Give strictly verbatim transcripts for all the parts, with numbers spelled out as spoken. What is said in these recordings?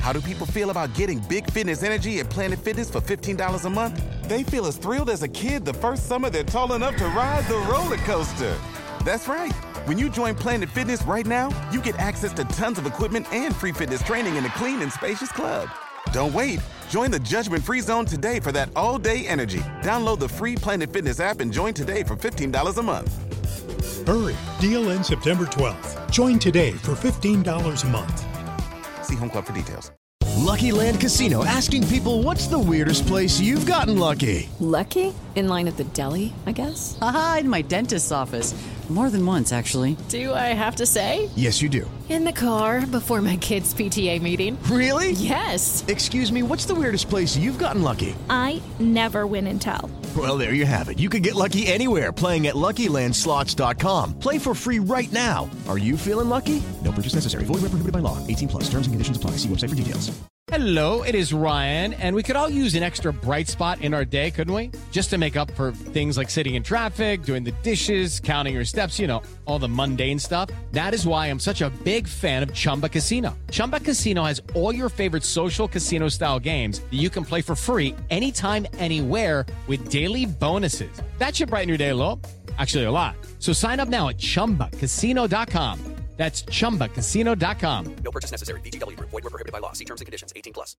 How do people feel about getting big fitness energy at Planet Fitness for fifteen dollars a month? They feel as thrilled as a kid the first summer they're tall enough to ride the roller coaster. That's right. When you join Planet Fitness right now, you get access to tons of equipment and free fitness training in a clean and spacious club. Don't wait. Join the judgment-free zone today for that all-day energy. Download the free Planet Fitness app and join today for fifteen dollars a month. Hurry. Deal ends September twelfth. Join today for fifteen dollars a month. See Home Club for details. Lucky Land Casino, asking people, what's the weirdest place you've gotten lucky? Lucky? In line at the deli, I guess? Aha, in my dentist's office. More than once, actually. Do I have to say? Yes, you do. In the car before my kids' P T A meeting. Really? Yes. Excuse me, what's the weirdest place you've gotten lucky? I never win and tell. Well, there you have it. You can get lucky anywhere, playing at Lucky Land Slots dot com. Play for free right now. Are you feeling lucky? No purchase necessary. Void where prohibited by law. eighteen plus. Terms and conditions apply. See website for details. Hello, it is Ryan, and we could all use an extra bright spot in our day, couldn't we? Just to make up for things like sitting in traffic, doing the dishes, counting your steps, you know, all the mundane stuff. That is why I'm such a big fan of Chumba Casino. Chumba Casino has all your favorite social casino-style games that you can play for free anytime, anywhere with daily bonuses. That should brighten your day a little. Actually, a lot. So sign up now at chumba casino dot com. That's chumba casino dot com. No purchase necessary. V G W Group. Void where prohibited by law. See terms and conditions. eighteen plus.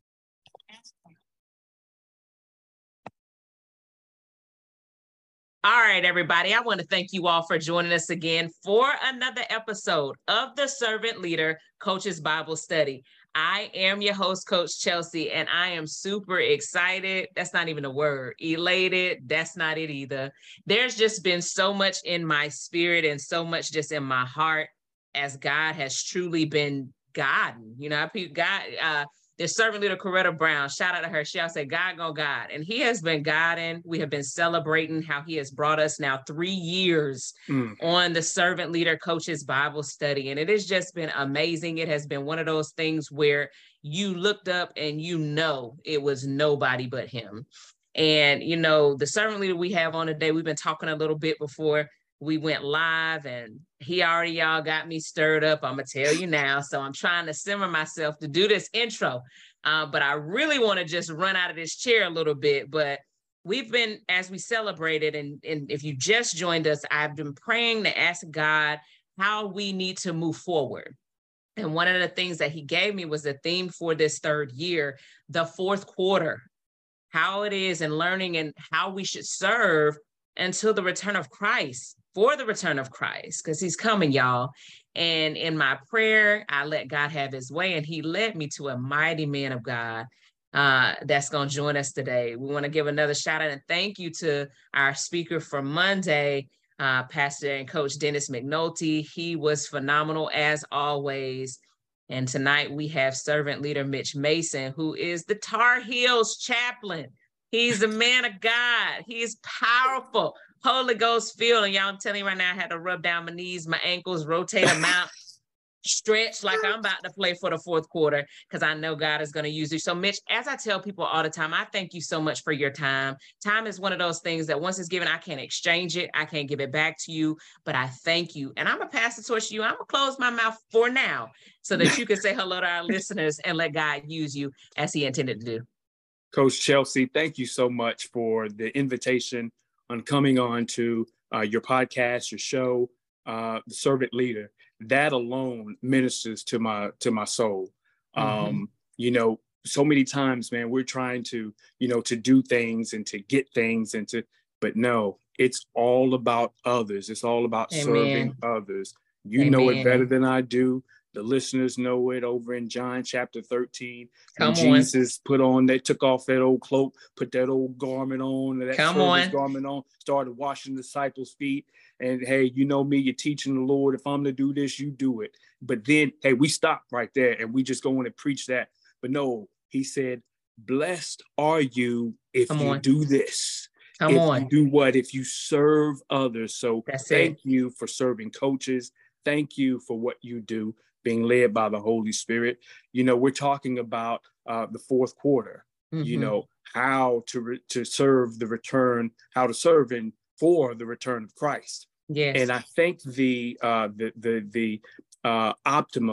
All right, everybody. I want to thank you all for joining us again for another episode of the Servant Leader Coaches Bible Study. I am your host, Coach Chelsea, and I am super excited. That's not even a word. Elated. That's not it either. There's just been so much in my spirit and so much just in my heart as God has truly been guiding. You know, God, uh, the servant leader, Coretta Brown, shout out to her. She'll say, God gonna guide. And he has been guiding. We have been celebrating how he has brought us now three years mm. on the Servant Leader Coaches Bible Study. And it has just been amazing. It has been one of those things where you looked up and you know it was nobody but him. And, you know, the servant leader we have on today, we've been talking a little bit before we went live, and he already y'all got me stirred up. I'm going to tell you now. So I'm trying to simmer myself to do this intro. Uh, but I really want to just run out of this chair a little bit. But we've been, as we celebrated, and, and if you just joined us, I've been praying to ask God how we need to move forward. And one of the things that he gave me was the theme for this third year, the fourth quarter, how it is and learning and how we should serve until the return of Christ. For the return of Christ, because he's coming, y'all. And in my prayer, I let God have his way, and he led me to a mighty man of God uh, that's going to join us today. We want to give another shout out and thank you to our speaker for Monday, uh, Pastor and Coach Dennis McNulty. He was phenomenal as always. And tonight we have servant leader Mitch Mason, who is the Tar Heels chaplain. He's a man of God. He is powerful. Holy Ghost filled. And y'all, I'm telling you right now, I had to rub down my knees, my ankles, rotate them out, stretch like I'm about to play for the fourth quarter, because I know God is going to use you. So Mitch, as I tell people all the time, I thank you so much for your time. Time is one of those things that once it's given, I can't exchange it. I can't give it back to you, but I thank you. And I'm going to pass the torch to you. I'm going to close my mouth for now so that you can say hello to our listeners and let God use you as he intended to do. Coach Chelsea, thank you so much for the invitation on coming on to uh, your podcast, your show, uh, The Servant Leader. That alone ministers to my to my soul. Mm-hmm. Um, you know, so many times, man, we're trying to, you know, to do things and to get things and to, but no, it's all about others. It's all about Amen. Serving others. You Amen. Know it better than I do. The listeners know it over in John chapter thirteen. Come and Jesus on. Put on, they took off that old cloak, put that old garment on, that Come on. garment on, started washing the disciples' feet. And hey, you know me, you're teaching the Lord. If I'm to do this, you do it. But then, hey, we stop right there and we just go in and preach that. But no, he said, blessed are you if Come you on. Do this. Come if on. You do what? If you serve others. So That's thank it. You for serving coaches. Thank you for what you do, being led by the Holy Spirit. You know, we're talking about uh, the fourth quarter, mm-hmm. you know, how to re- to serve the return, how to serve in for the return of Christ. Yes. And I think the uh, the the the uh, optimum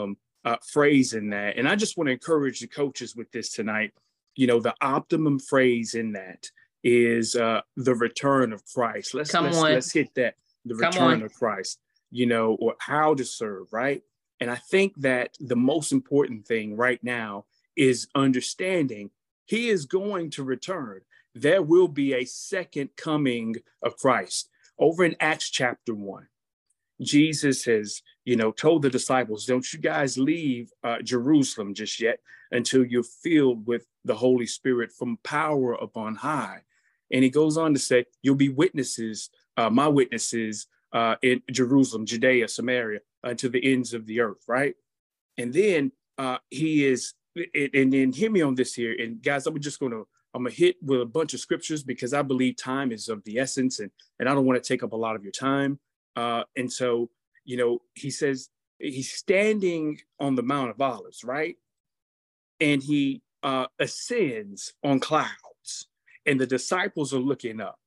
uh, phrase in that. And I just want to encourage the coaches with this tonight. You know, the optimum phrase in that is uh, the return of Christ. Let's, Come let's, on. let's hit that, the Come return on. of Christ, you know, or how to serve, right? And I think that the most important thing right now is understanding he is going to return. There will be a second coming of Christ. Over in Acts chapter one, Jesus has, you know, told the disciples, don't you guys leave uh, Jerusalem just yet until you're filled with the Holy Spirit from power upon high. And he goes on to say, you'll be witnesses, uh, my witnesses uh, in Jerusalem, Judea, Samaria, uh, to the ends of the earth, right? And then uh, he is, and then hear me on this here. And guys, I'm just going to, I'm going to hit with a bunch of scriptures because I believe time is of the essence, and, and I don't want to take up a lot of your time. Uh, and so, you know, he says he's standing on the Mount of Olives, right? And he uh, ascends on clouds, and the disciples are looking up.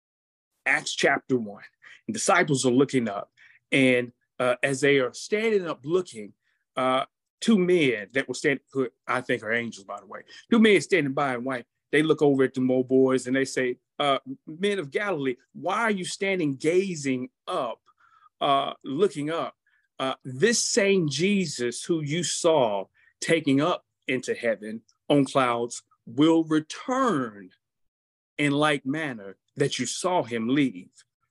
Acts chapter one, and disciples are looking up. And uh, as they are standing up looking, uh, two men that were standing, who I think are angels, by the way, two men standing by in white, they look over at the Mo boys and they say, uh, men of Galilee, why are you standing gazing up, uh, looking up? Uh, this same Jesus who you saw taking up into heaven on clouds will return in like manner that you saw him leave.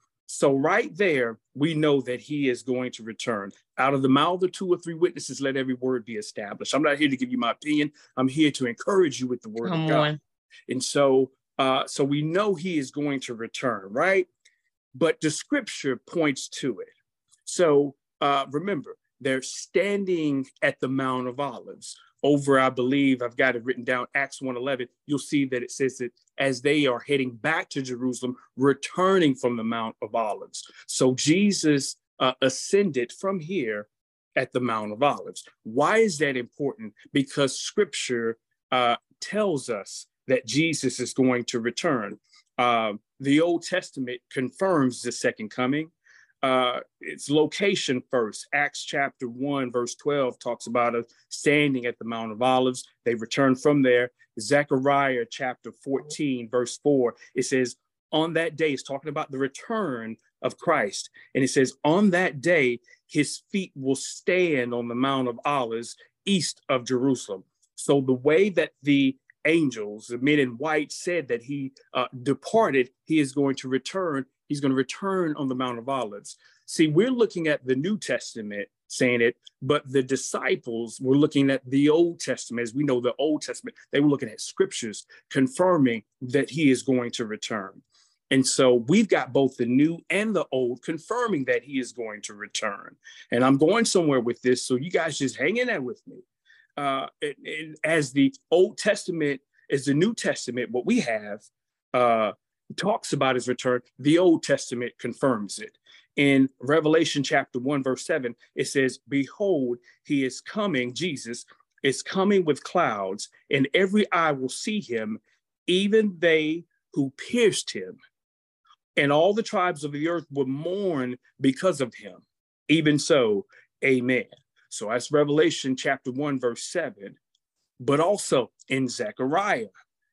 So right there, we know that he is going to return. Out of the mouth of two or three witnesses, let every word be established. I'm not here to give you my opinion. I'm here to encourage you with the word Come of God. on. And so, uh, so we know he is going to return, right? But the scripture points to it. So uh, remember, they're standing at the Mount of Olives. Over, I believe, I've got it written down, Acts one eleven, you'll see that it says that as they are heading back to Jerusalem, returning from the Mount of Olives. So Jesus uh, ascended from here at the Mount of Olives. Why is that important? Because scripture uh, tells us that Jesus is going to return. Uh, the Old Testament confirms the second coming. Uh, its location first. Acts chapter one, verse twelve talks about us standing at the Mount of Olives. They return from there. Zechariah chapter fourteen, verse four, it says, on that day, it's talking about the return of Christ. And it says, on that day, his feet will stand on the Mount of Olives east of Jerusalem. So the way that the angels, the men in white, said that he uh, departed, he is going to return. He's going to return on the Mount of Olives. See, we're looking at the New Testament saying it, but the disciples were looking at the Old Testament. As we know, the Old Testament, they were looking at scriptures confirming that he is going to return. And so we've got both the new and the old confirming that he is going to return. And I'm going somewhere with this, so you guys just hang in there with me. Uh, and, and as the Old Testament, as the New Testament, what we have uh, talks about his return, the Old Testament confirms it. In Revelation chapter one, verse seven, it says, behold, he is coming, Jesus is coming with clouds, and every eye will see him, even they who pierced him. And all the tribes of the earth will mourn because of him. Even so, amen. So that's Revelation chapter one, verse seven. But also in Zechariah,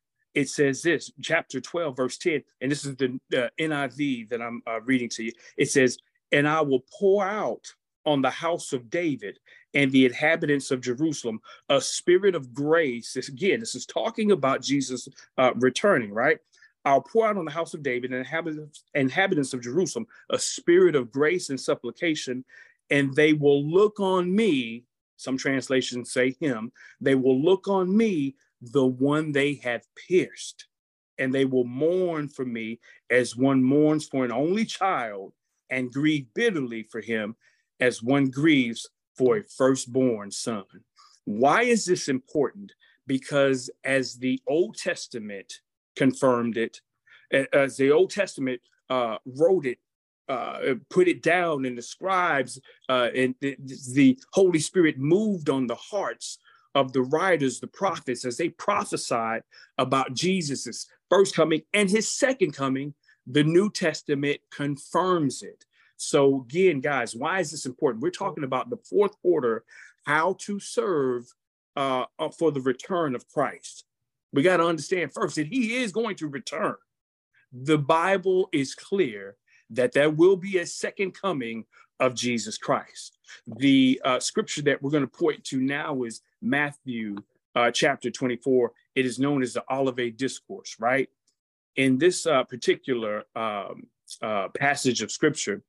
it says this, chapter twelve, verse ten, and this is the uh, N I V that I'm uh, reading to you. It says, and I will pour out on the house of David and the inhabitants of Jerusalem a spirit of grace. This, again, this is talking about Jesus uh, returning, right? I'll pour out on the house of David and inhabitants, inhabitants of Jerusalem a spirit of grace and supplication, and they will look on me, some translations say him, they will look on me, the one they have pierced, and they will mourn for me as one mourns for an only child, and grieve bitterly for him as one grieves for a firstborn son. Why is this important? Because as the Old Testament confirmed it, as the Old Testament uh, wrote it, uh, put it down in the scribes, uh, and the, the Holy Spirit moved on the hearts of the writers, the prophets, as they prophesied about Jesus's first coming and his second coming. The New Testament confirms it. So again, guys, why is this important? We're talking about the fourth quarter, how to serve uh, for the return of Christ. We got to understand first that he is going to return. The Bible is clear that there will be a second coming of Jesus Christ. The uh, scripture that we're going to point to now is Matthew uh, chapter twenty-four. It is known as the Olivet Discourse, right? In this uh, particular um, uh, passage of scripture,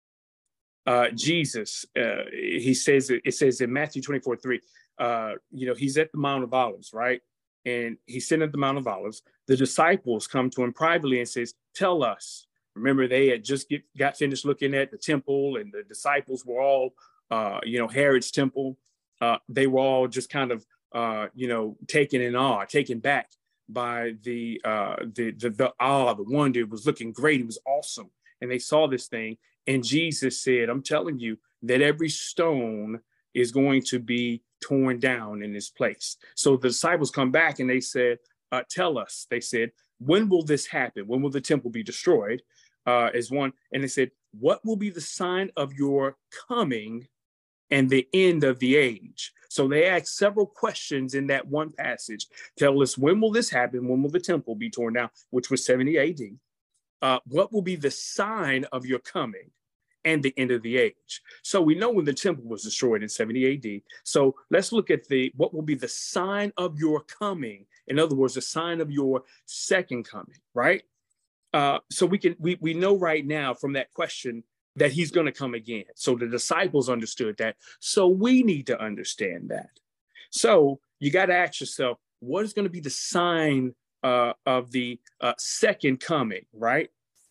uh, Jesus, uh, he says, it says in Matthew twenty-four, three, uh, you know, he's at the Mount of Olives, right? And he's sitting at the Mount of Olives. The disciples come to him privately and says, tell us. Remember, they had just get, got finished looking at the temple, and the disciples were all, uh, you know, Herod's temple. Uh, they were all just kind of, uh, you know, taken in awe, taken back by the, uh, the, the, the awe, the wonder. It was looking great. It was awesome. And they saw this thing. And Jesus said, I'm telling you that every stone is going to be torn down in this place. So the disciples come back and they said, uh, tell us, they said, when will this happen? When will the temple be destroyed? Uh, as one, and they said, what will be the sign of your coming and the end of the age? So they asked several questions in that one passage. Tell us, when will this happen? When will the temple be torn down? Which was seventy A D. Uh, what will be the sign of your coming and the end of the age? So we know when the temple was destroyed in seventy A D. So let's look at the, what will be the sign of your coming? In other words, the sign of your second coming, right? Uh, so we can we we know right now from that question that he's going to come again. So the disciples understood that. So we need to understand that. So you got to ask yourself, what is going to be the sign uh, of the uh, second coming, right?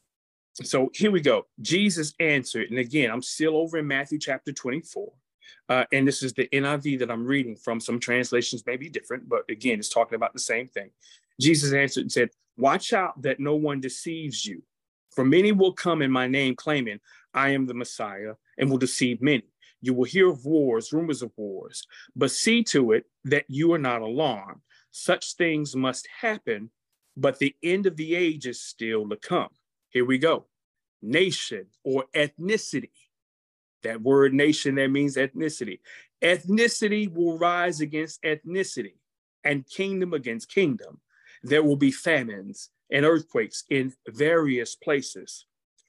So here we go. Jesus answered, and again, I'm still over in Matthew chapter twenty-four. Uh, and this is the N I V that I'm reading from. Some translations may be different, but again, it's talking about the same thing. Jesus answered and said, watch out that no one deceives you. For many will come in my name claiming I am the Messiah and will deceive many. You will hear of wars, rumors of wars, but see to it that you are not alarmed. Such things must happen, but the end of the age is still to come. Here we go. Nation or ethnicity. That word nation, that means ethnicity. Ethnicity will rise against ethnicity and kingdom against kingdom. There will be famines and earthquakes in various places.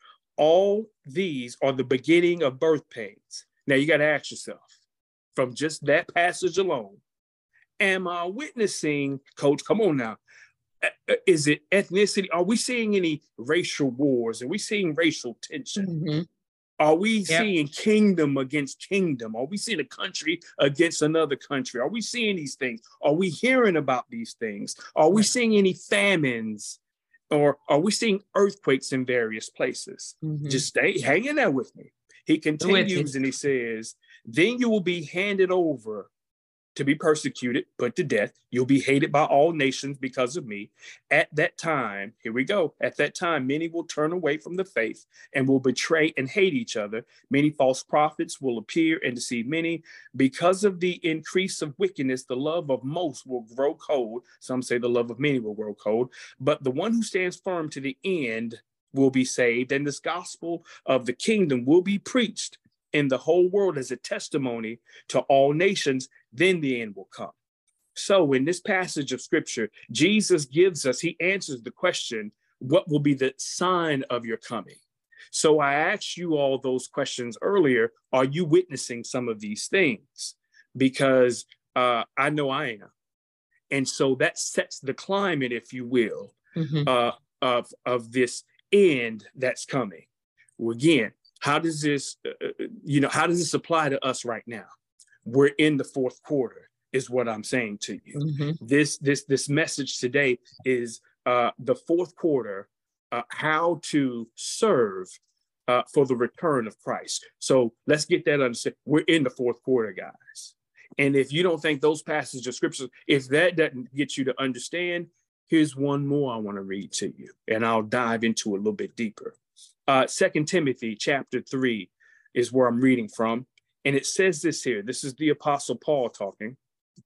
All these are the beginning of birth pains. Now you got to ask yourself, from just that passage alone, am I witnessing, Coach, come on now, is it ethnicity? Are we seeing any racial wars? Are we seeing racial tension? Mm-hmm. Are we yep. seeing kingdom against kingdom? Are we seeing a country against another country? Are we seeing these things? Are we hearing about these things? Are we seeing any famines? Or are we seeing earthquakes in various places? Mm-hmm. Just stay hanging there with me. He continues and he says, then you will be handed over to be persecuted, put to death. You'll be hated by all nations because of me. At that time, here we go. At that time, many will turn away from the faith and will betray and hate each other. Many false prophets will appear and deceive many. Because of the increase of wickedness, the love of most will grow cold. Some say the love of many will grow cold. But the one who stands firm to the end will be saved. And this gospel of the kingdom will be preached in the whole world as a testimony to all nations. Then the end will come. So in this passage of scripture, Jesus gives us, he answers the question, what will be the sign of your coming? So I asked you all those questions earlier. Are you witnessing some of these things? Because uh, I know I am. And so that sets the climate, if you will, mm-hmm. uh, of, of this end that's coming. Well, again, how does this, uh, you know, how does this apply to us right now? We're in the fourth quarter, is what I'm saying to you. Mm-hmm. This this this message today is uh, the fourth quarter, uh, how to serve uh, for the return of Christ. So let's get that understood. We're in the fourth quarter, guys. And if you don't think those passages of scriptures, if that doesn't get you to understand, here's one more I want to read to you, and I'll dive into it a little bit deeper. Uh, Second Timothy chapter three is where I'm reading from. And it says this here. This is the Apostle Paul talking.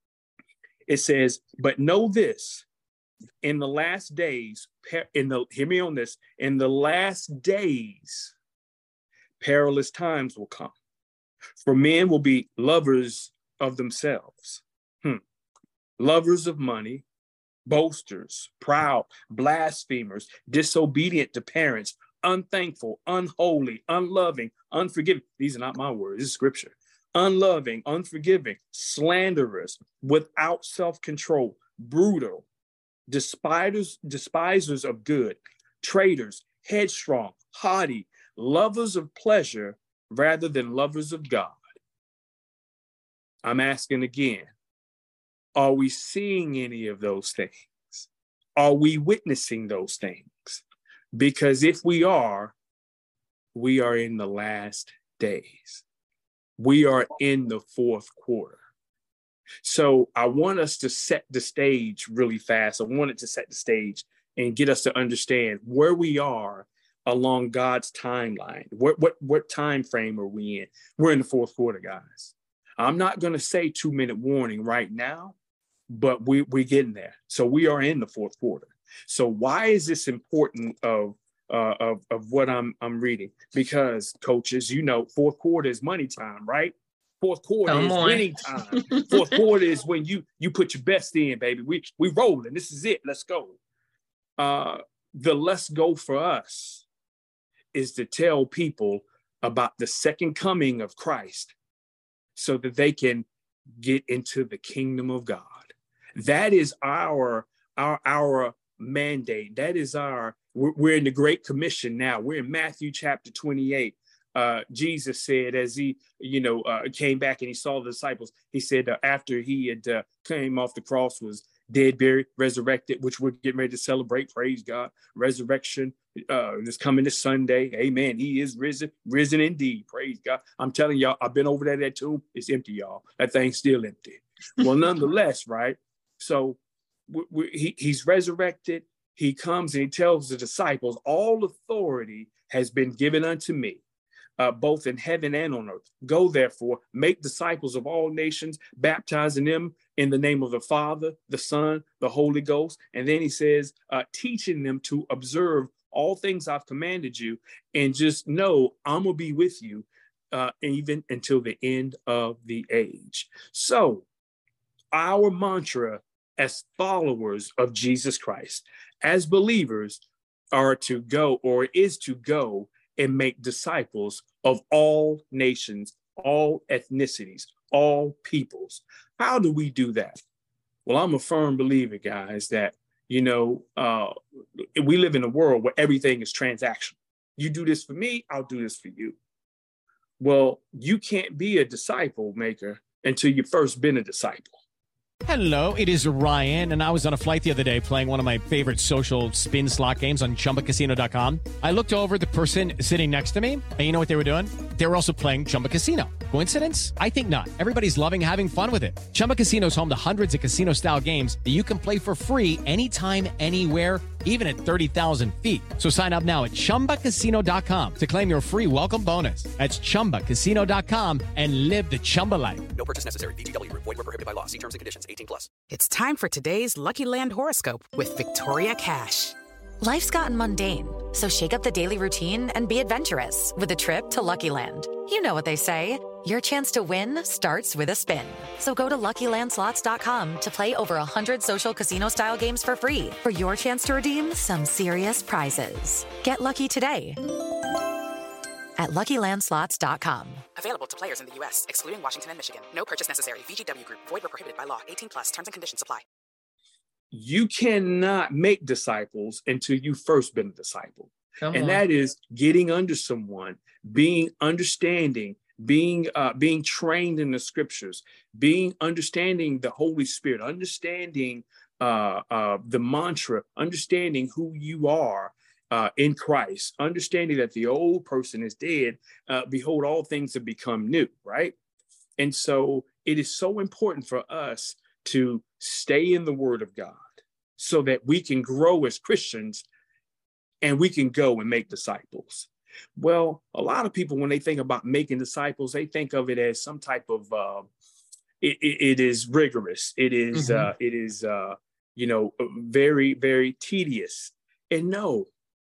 It says, but know this, in the last days, in the hear me on this, in the last days, perilous times will come. For men will be lovers of themselves, hmm. lovers of money, boasters, proud, blasphemers, disobedient to parents, unthankful, unholy, unloving, unforgiving. These are not my words, this is scripture. Unloving, unforgiving, slanderers, without self-control, brutal, despisers, despisers of good, traitors, headstrong, haughty, lovers of pleasure rather than lovers of God. I'm asking again, are we seeing any of those things? Are we witnessing those things? Because if we are, we are in the last days. We are in the fourth quarter. So I want us to set the stage really fast. I wanted to set the stage and get us to understand where we are along God's timeline. What, what, what time frame are we in? We're in the fourth quarter, guys. I'm not going to say two minute warning right now, but we, we're getting there. So we are in the fourth quarter. So why is this important of, uh, of, of what I'm, I'm reading? Because coaches, you know, fourth quarter is money time, right? Fourth quarter Come is on. winning time. Fourth quarter is when you, you put your best in, baby. We, we rolling. This is it. Let's go. Uh, the let's go for us is to tell people about the second coming of Christ so that they can get into the kingdom of God. That is our, our, our mandate. That is our, we're, we're in the Great Commission now. We're in Matthew chapter twenty-eight. Uh, Jesus said, as he, you know, uh, came back and he saw the disciples, he said, uh, after he had uh, came off the cross, was dead, buried, resurrected, which we're getting ready to celebrate. Praise God. Resurrection uh, is coming this Sunday. Amen. He is risen, risen indeed. Praise God. I'm telling y'all, I've been over there, that tomb. It's empty, y'all. That thing's still empty. Well, nonetheless, right? So we, we, he, he's resurrected. He comes and he tells the disciples, all authority has been given unto me. Uh, both in heaven and on earth. Go therefore, make disciples of all nations, baptizing them in the name of the Father, the Son, the Holy Ghost. And then he says, uh, teaching them to observe all things I've commanded you, and just know I'm going to be with you uh, even until the end of the age. So our mantra as followers of Jesus Christ, as believers, are to go, or is to go and make disciples of all nations, all ethnicities, all peoples. How do we do that? Well, I'm a firm believer, guys, that, you know, uh, we live in a world where everything is transactional. You do this for me, I'll do this for you. Well, you can't be a disciple maker until you've first been a disciple. Hello, it is Ryan, and I was on a flight the other day playing one of my favorite social spin slot games on Chumba Casino dot com. I looked over at the person sitting next to me, and you know what they were doing? They were also playing Chumba Casino. Coincidence? I think not. Everybody's loving having fun with it. Chumba Casino is home to hundreds of casino-style games that you can play for free anytime, anywhere, even at thirty thousand feet. So sign up now at Chumba Casino dot com to claim your free welcome bonus. That's Chumba Casino dot com and live the Chumba life. No purchase necessary. V G W. Void where prohibited by law. See terms and conditions. eighteen plus. It's time for today's Lucky Land horoscope with Victoria Cash. Life's gotten mundane, so shake up the daily routine and be adventurous with a trip to Lucky Land. You know what they say. Your chance to win starts with a spin. So go to Lucky Land Slots dot com to play over one hundred social casino-style games for free for your chance to redeem some serious prizes. Get lucky today at Lucky Land Slots dot com. Available to players in the U S, excluding Washington and Michigan. No purchase necessary. V G W Group. Void where prohibited by law. eighteen plus. Terms and conditions apply. You cannot make disciples until you first been a disciple. Come and on. That is getting under someone, being understanding, being uh, being trained in the scriptures, being understanding the Holy Spirit, understanding uh, uh, the mantra, understanding who you are uh, in Christ, understanding that the old person is dead. Uh, behold, all things have become new, right? And so it is so important for us to stay in the Word of God so that we can grow as Christians and we can go and make disciples. Well, a lot of people, when they think about making disciples, they think of it as some type of, uh, it, it, it is rigorous. It is, mm-hmm. uh, it is, uh, you know, very, very tedious. And no,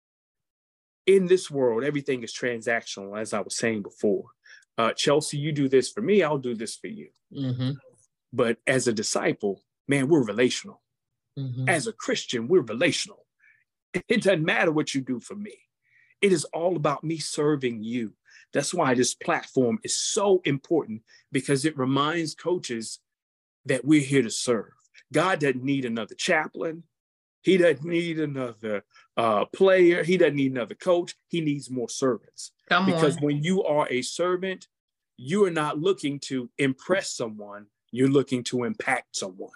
in this world, everything is transactional, as I was saying before. Uh, Chelsea, you do this for me, I'll do this for you. Mm-hmm. But as a disciple, man, we're relational. Mm-hmm. As a Christian, we're relational. It doesn't matter what you do for me. It is all about me serving you. That's why this platform is so important, because it reminds coaches that we're here to serve. God doesn't need another chaplain. He doesn't need another uh, player. He doesn't need another coach. He needs more servants. Come because on. when you are a servant, you are not looking to impress someone. You're looking to impact someone.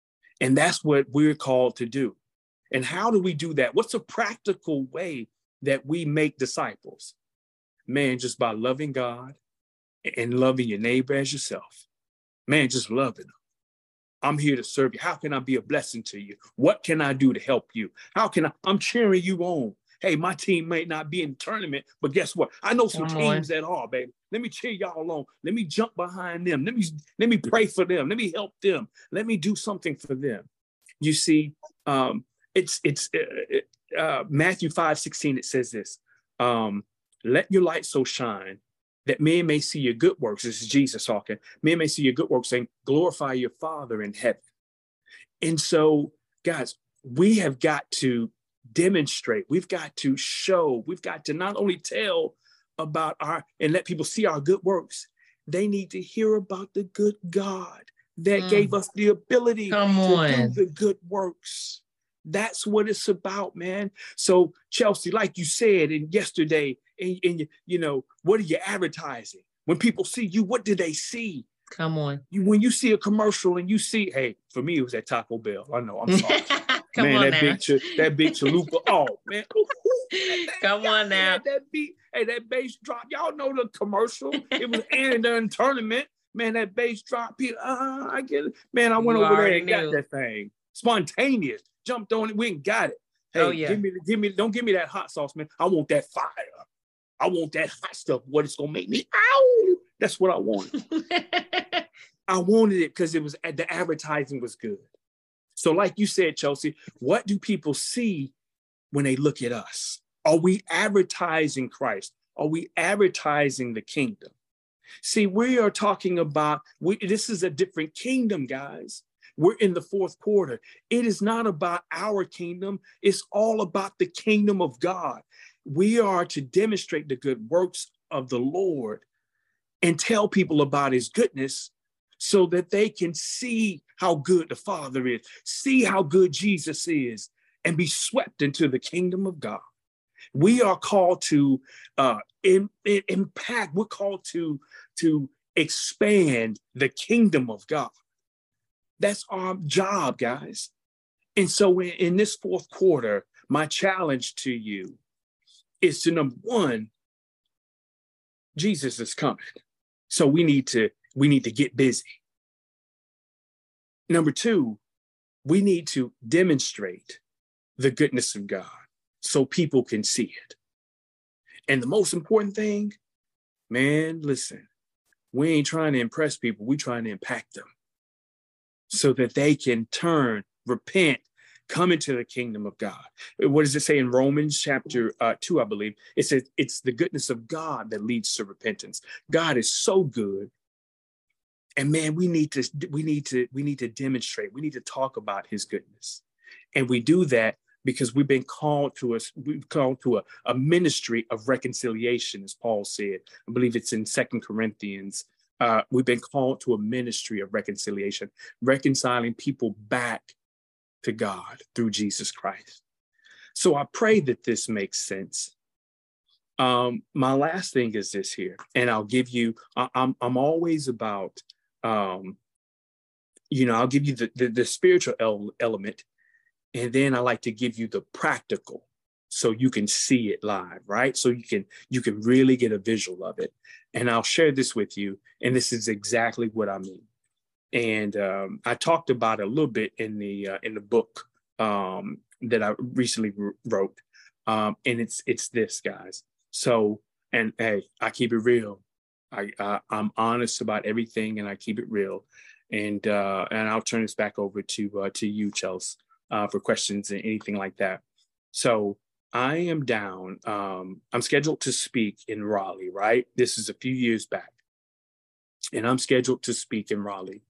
And that's what we're called to do. And how do we do that? What's a practical way that we make disciples? Man, just by loving God and loving your neighbor as yourself. Man, just loving them. I'm here to serve you. How can I be a blessing to you? What can I do to help you? How can I? I'm cheering you on. Hey, my team may not be in the tournament, but guess what? I know some Come teams on. that are, baby. Let me cheer y'all on. Let me jump behind them. Let me, let me pray for them. Let me help them. Let me do something for them. You see, um, it's it's uh, uh, Matthew five sixteen. It says this, um, let your light so shine that men may see your good works. This is Jesus talking. Men may see your good works and glorify your Father in heaven. And so, guys, we have got to demonstrate. We've got to show. We've got to not only tell about our and let people see our good works. They need to hear about the good God that Mm. gave us the ability Come to on. do the good works. That's what it's about, man. So, Chelsea, like you said, and yesterday, and, and you know, what are you advertising? When people see you, what do they see? Come on. You, when you see a commercial and you see, hey, for me, it was at Taco Bell. I know, I'm sorry. Come man, on that now. big, ch- that big chalupa. Oh, man. Ooh, ooh, that, Come on now. That, that beat, hey, that bass drop. Y'all know the commercial. It was Annie during tournament. Man, that bass drop. People, uh, I get it. Man, I went You over there already and knew. got that thing. Spontaneous. Jumped on it. We ain't got it. Hey, Oh, yeah. give me, give me, don't give me that hot sauce, man. I want that fire. I want that hot stuff. What it's gonna make me? Ow! That's what I wanted. I wanted it because it was the advertising was good. So, like you said, Chelsea, what do people see when they look at us? Are we advertising Christ? Are we advertising the kingdom? See, we are talking about we, this is a different kingdom, guys. We're in the fourth quarter. It is not about our kingdom. It's all about the kingdom of God. We are to demonstrate the good works of the Lord and tell people about his goodness so that they can see how good the Father is, see how good Jesus is, and be swept into the kingdom of God. We are called to uh, in, in, impact. We're called to, to expand the kingdom of God. That's our job, guys. And so in, in this fourth quarter, my challenge to you is to, number one, Jesus is coming. So we need to, we need to get busy. Number two, we need to demonstrate the goodness of God so people can see it. And the most important thing, man, listen, we ain't trying to impress people. We're trying to impact them so that they can turn, repent, come into the kingdom of God. What does it say in Romans chapter uh, two, I believe? It says it's the goodness of God that leads to repentance. God is so good. And man, we need to, we need to, we need to demonstrate, we need to talk about his goodness. And we do that because we've been called to us, we've called to a, a ministry of reconciliation, as Paul said. I believe it's in Second Corinthians. Uh, we've been called to a ministry of reconciliation, reconciling people back to God through Jesus Christ. So I pray that this makes sense. Um, my last thing is this here, and I'll give you, I, I'm, I'm always about, um, you know, I'll give you the, the, the spiritual el- element, and then I like to give you the practical so you can see it live, right? So you can, you can really get a visual of it. And I'll share this with you, and this is exactly what I mean. And um, I talked about it a little bit in the uh, in the book um, that I recently wrote, um, and it's it's this, guys. So, and hey, I keep it real. I uh, I'm honest about everything, and I keep it real. And uh, and I'll turn this back over to uh, to you, Chelsea, uh, for questions and anything like that. So I am down. Um, I'm scheduled to speak in Raleigh, right? This is a few years back, and I'm scheduled to speak in Raleigh.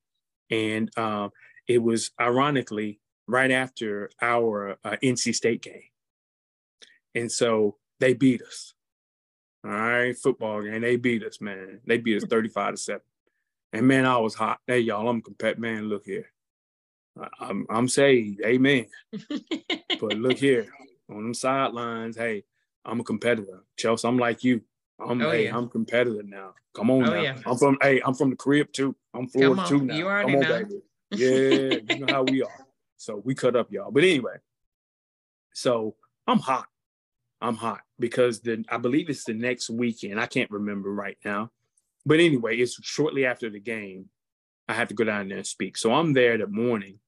And um, it was ironically right after our uh, N C State game. And so they beat us. All right, football game. They beat us, man. They beat us thirty-five to seven. And man, I was hot. Hey, y'all, I'm competitive. Man, look here. I'm, I'm saved. Amen. But look here, on them sidelines, hey, I'm a competitor. Chelsea, I'm like you. I'm oh, hey, yeah. I'm competitive now. Come on oh, now. Yeah. I'm from hey, I'm from the crib too. I'm Florida too now. You already Come on, know. baby. Yeah, you know how we are. So we cut up, y'all. But anyway, so I'm hot. I'm hot because the I believe it's the next weekend. I can't remember right now. But anyway, it's shortly after the game. I have to go down there and speak. So I'm there that morning.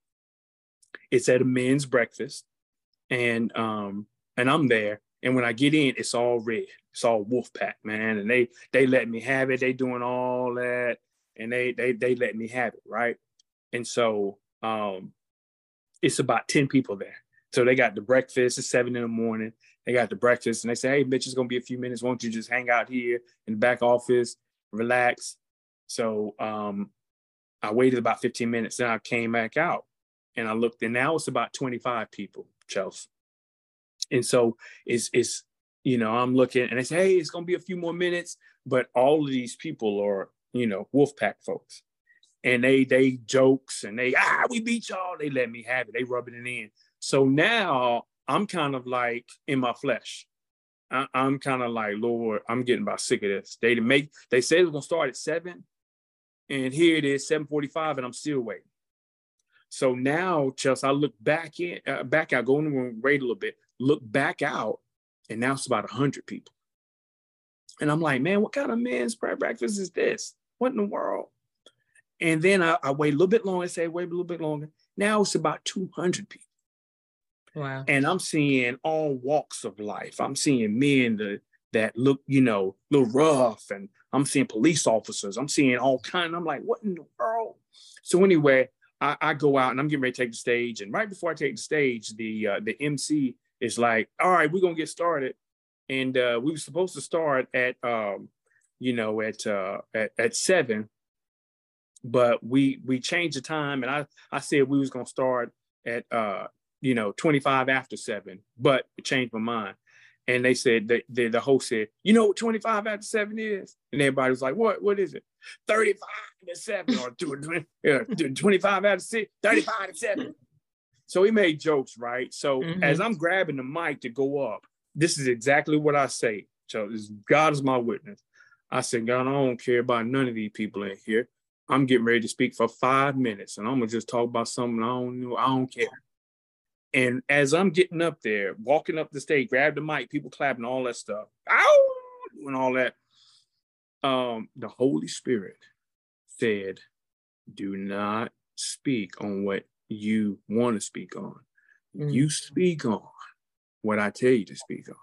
It's at a men's breakfast. And um, and I'm there. And when I get in, it's all red. It's all Wolfpack, man. And they they let me have it. They doing all that. And they they they let me have it, right? And so um, it's about ten people there. So they got the breakfast. It's seven in the morning. They got the breakfast. And they say, hey, Mitch, it's going to be a few minutes. Why don't you just hang out here in the back office, relax? So um, I waited about fifteen minutes. Then I came back out. And I looked, and now it's about twenty-five people, Chelsea. And so it's, it's, you know, I'm looking and they say, hey, it's going to be a few more minutes. But all of these people are, you know, Wolfpack folks. And they, they jokes and they, ah, we beat y'all. They let me have it. They rubbing it in. So now I'm kind of like in my flesh. I, I'm kind of like, Lord, I'm getting about sick of this. They make, they said it was going to start at seven. And here it is, seven forty-five, and I'm still waiting. So now, Chelsea, I look back in, uh, back out, go in the room, wait a little bit, look back out, and now it's about one hundred people. And I'm like, man, what kind of men's prayer breakfast is this? What in the world? And then I, I wait a little bit longer, say, wait a little bit longer. Now it's about two hundred people. Wow. And I'm seeing all walks of life. I'm seeing men that, that look, you know, a little rough, and I'm seeing police officers. I'm seeing all kinds. I'm like, what in the world? So anyway, I, I go out and I'm getting ready to take the stage. And right before I take the stage, the uh, the M C is like, all right, we're going to get started. And uh, we were supposed to start at, um, you know, at, uh, at at seven. But we we changed the time. And I, I said we was going to start at, uh, you know, twenty-five after seven. But it changed my mind. And they said, the, the, the host said, you know what twenty-five after seven is? And everybody was like, what? What is it? thirty-five to seven or twenty-five after six, thirty-five to seven. So he made jokes, right? So mm-hmm. as I'm grabbing the mic to go up, this is exactly what I say. So God is my witness. I said, God, I don't care about none of these people in here. I'm getting ready to speak for five minutes and I'm going to just talk about something I don't know. I don't care. And as I'm getting up there, walking up the stage, grab the mic, people clapping, all that stuff, ow, and all that. Um, the Holy Spirit said, do not speak on what you want to speak on. Mm. You speak on what I tell you to speak on.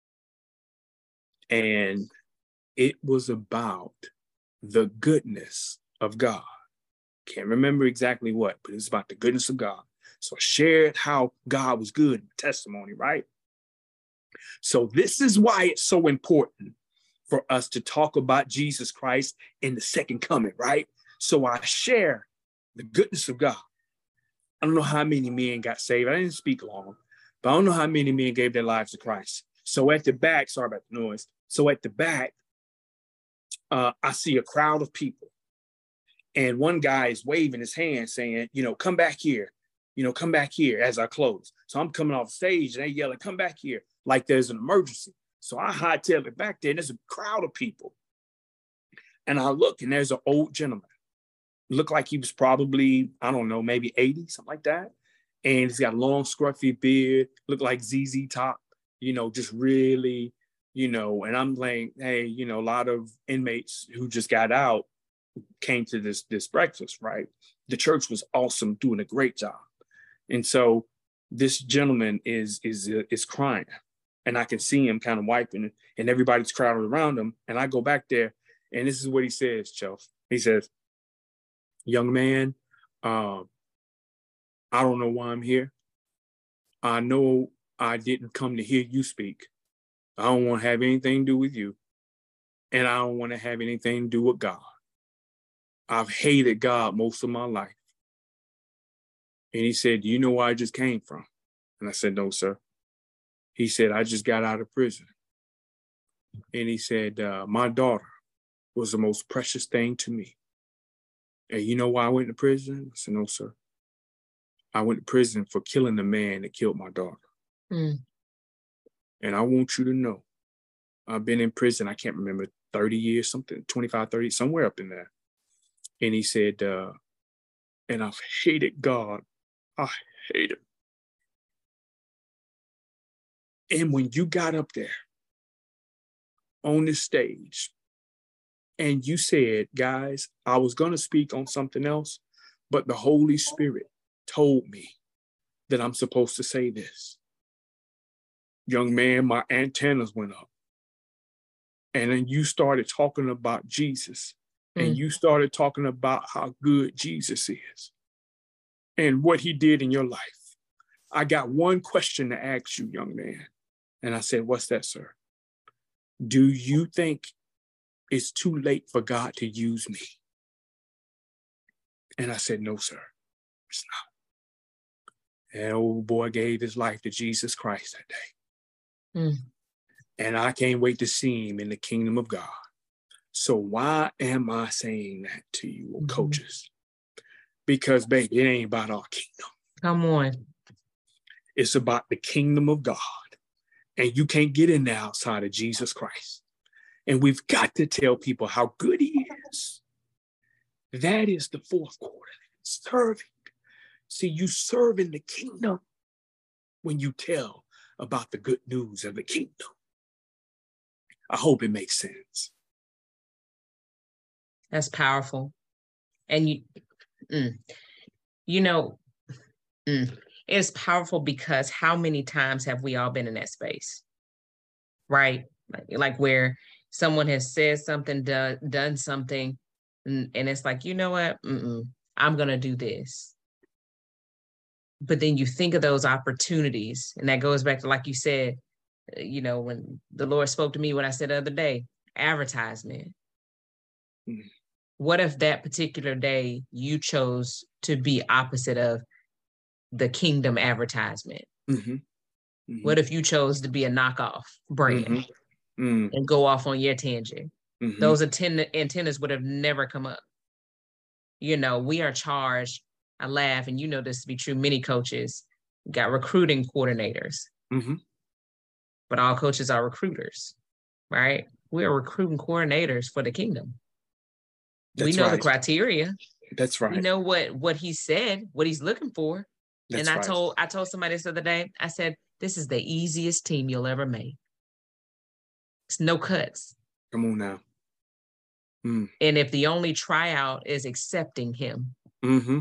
And it was about the goodness of God. Can't remember exactly what, but it's about the goodness of God. So I shared how God was good in testimony, right? So this is why it's so important for us to talk about Jesus Christ in the second coming, right? So I share the goodness of God. I don't know how many men got saved. I didn't speak long, but I don't know how many men gave their lives to Christ. So at the back, sorry about the noise. So at the back, uh, I see a crowd of people. And one guy is waving his hand saying, you know, come back here. You know, come back here as I close. So I'm coming off stage and they yelling, come back here, like there's an emergency. So I hightail it back there and there's a crowd of people. And I look and there's an old gentleman. Looked like he was probably, I don't know, maybe eighty, something like that. And he's got a long scruffy beard, looked like Z Z Top, you know, just really, you know, and I'm like, hey, you know, a lot of inmates who just got out came to this, this breakfast, right? The church was awesome, doing a great job. And so this gentleman is is uh, is crying, and I can see him kind of wiping, and everybody's crowded around him. And I go back there, and this is what he says, Chelsea. He says, young man, uh, I don't know why I'm here. I know I didn't come to hear you speak. I don't want to have anything to do with you, and I don't want to have anything to do with God. I've hated God most of my life. And he said, do you know where I just came from? And I said, no, sir. He said, I just got out of prison. And he said, uh, my daughter was the most precious thing to me. And you know why I went to prison? I said, no, sir. I went to prison for killing the man that killed my daughter. Mm. And I want you to know, I've been in prison, I can't remember, thirty years, something, twenty-five, thirty, somewhere up in there. And he said, uh, and I've hated God. I hate him. And when you got up there on the stage and you said, guys, I was going to speak on something else, but the Holy Spirit told me that I'm supposed to say this. Young man, my antennas went up. And then you started talking about Jesus. Mm. And you started talking about how good Jesus is and what he did in your life. I got one question to ask you, young man. And I said, what's that, sir? Do you think it's too late for God to use me? And I said, no, sir, it's not. And old boy gave his life to Jesus Christ that day. Mm. And I can't wait to see him in the kingdom of God. So why am I saying that to you, mm-hmm. coaches? Because, baby, it ain't about our kingdom. Come on. It's about the kingdom of God. And you can't get in there outside of Jesus Christ. And we've got to tell people how good he is. That is the fourth quarter. Serving. See, you serve in the kingdom when you tell about the good news of the kingdom. I hope it makes sense. That's powerful. And you, mm, you know, mm, it's powerful because how many times have we all been in that space, right? Like, like where someone has said something, do, done something, and, and it's like, you know what? Mm-mm, I'm going to do this. But then you think of those opportunities, and that goes back to, like you said, you know, when the Lord spoke to me, what I said the other day, advertisement. Mm. What if that particular day you chose to be opposite of the kingdom advertisement? Mm-hmm. Mm-hmm. What if you chose to be a knockoff brand mm-hmm. mm. and go off on your tangent? Mm-hmm. Those antenn- antennas would have never come up. You know, we are charged. I laugh, and you know this to be true. Many coaches got recruiting coordinators, mm-hmm. but all coaches are recruiters, right? We are recruiting coordinators for the kingdom. That's we know right. the criteria. That's right. We know what what he said, what he's looking for. That's and I right. told I told somebody this other day, I said, this is the easiest team you'll ever make. It's no cuts. Come on now. Mm. And if the only tryout is accepting him, mm-hmm.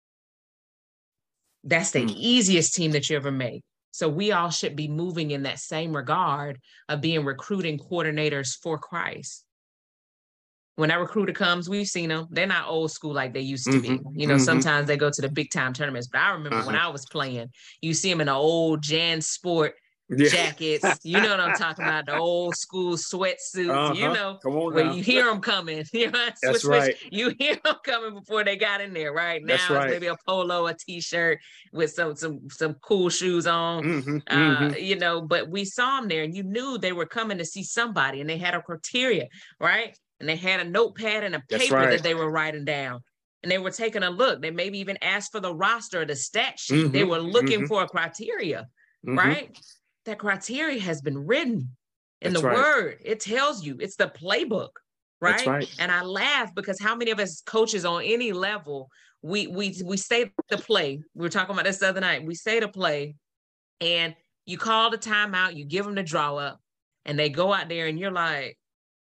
that's the mm. easiest team that you ever make. So we all should be moving in that same regard of being recruiting coordinators for Christ. When that recruiter comes, we've seen them. They're not old school like they used to mm-hmm. be. You know, mm-hmm. sometimes they go to the big time tournaments. But I remember uh-huh. when I was playing, you see them in the old Jan Sport yeah. jackets. You know what I'm talking about? The old school sweatsuits. Uh-huh. You know, where now. You hear them coming. You know, That's switch, right. switch. You hear them coming before they got in there. Right now, That's right. it's maybe a polo, a t-shirt with some some some cool shoes on. Mm-hmm. Uh, mm-hmm. You know, but we saw them there, and you knew they were coming to see somebody, and they had a criteria, right? And they had a notepad and a paper right. that they were writing down. And they were taking a look. They maybe even asked for the roster, the stat sheet. Mm-hmm. They were looking mm-hmm. for a criteria, mm-hmm. right? That criteria has been written in That's the right. word. It tells you. It's the playbook, right? That's right? And I laugh because how many of us coaches on any level, we we we say the play. We were talking about this the other night. We say the play, and you call the timeout, you give them the draw up, and they go out there, and you're like,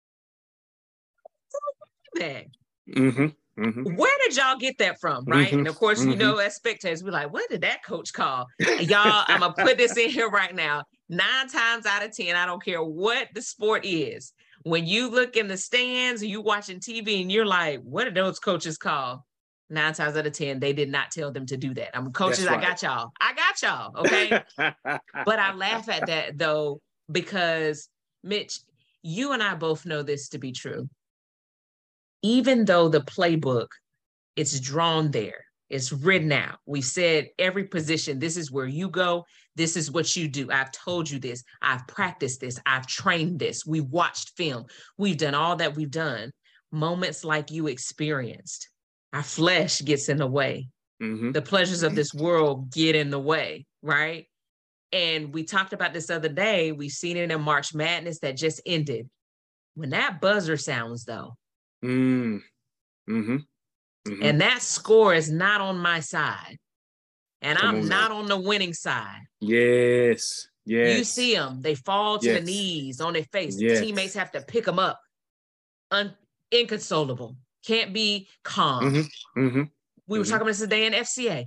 that. Mm-hmm, mm-hmm. Where did y'all get that from, right? Mm-hmm, and of course, mm-hmm. you know, as spectators, we're like, what did that coach call? And y'all, I'm gonna put this in here right now. Nine times out of ten, I don't care what the sport is. When you look in the stands, or you watching T V, and you're like, what did those coaches call? Nine times out of ten, they did not tell them to do that. I'm coaches. Right. I got y'all. I got y'all. Okay. But I laugh at that though, because Mitch, you and I both know this to be true. Even though the playbook, it's drawn there, It's written out. We said every position, this is where you go. This is what you do. I've told you this. I've practiced this. I've trained this. We've watched film. We've done all that we've done. Moments like you experienced, our flesh gets in the way. Mm-hmm. The pleasures of this world get in the way, right? And we talked about this other day. We've seen it in March Madness that just ended. When that buzzer sounds, though, mm. mm-hmm. Mm-hmm. and that score is not on my side, and Come I'm on not now. on the winning side. Yes, yes. You see them. They fall to yes. the knees on their face. Yes. Teammates have to pick them up. Un- inconsolable. Can't be calm. Mm-hmm. Mm-hmm. We were mm-hmm. talking about this today in F C A.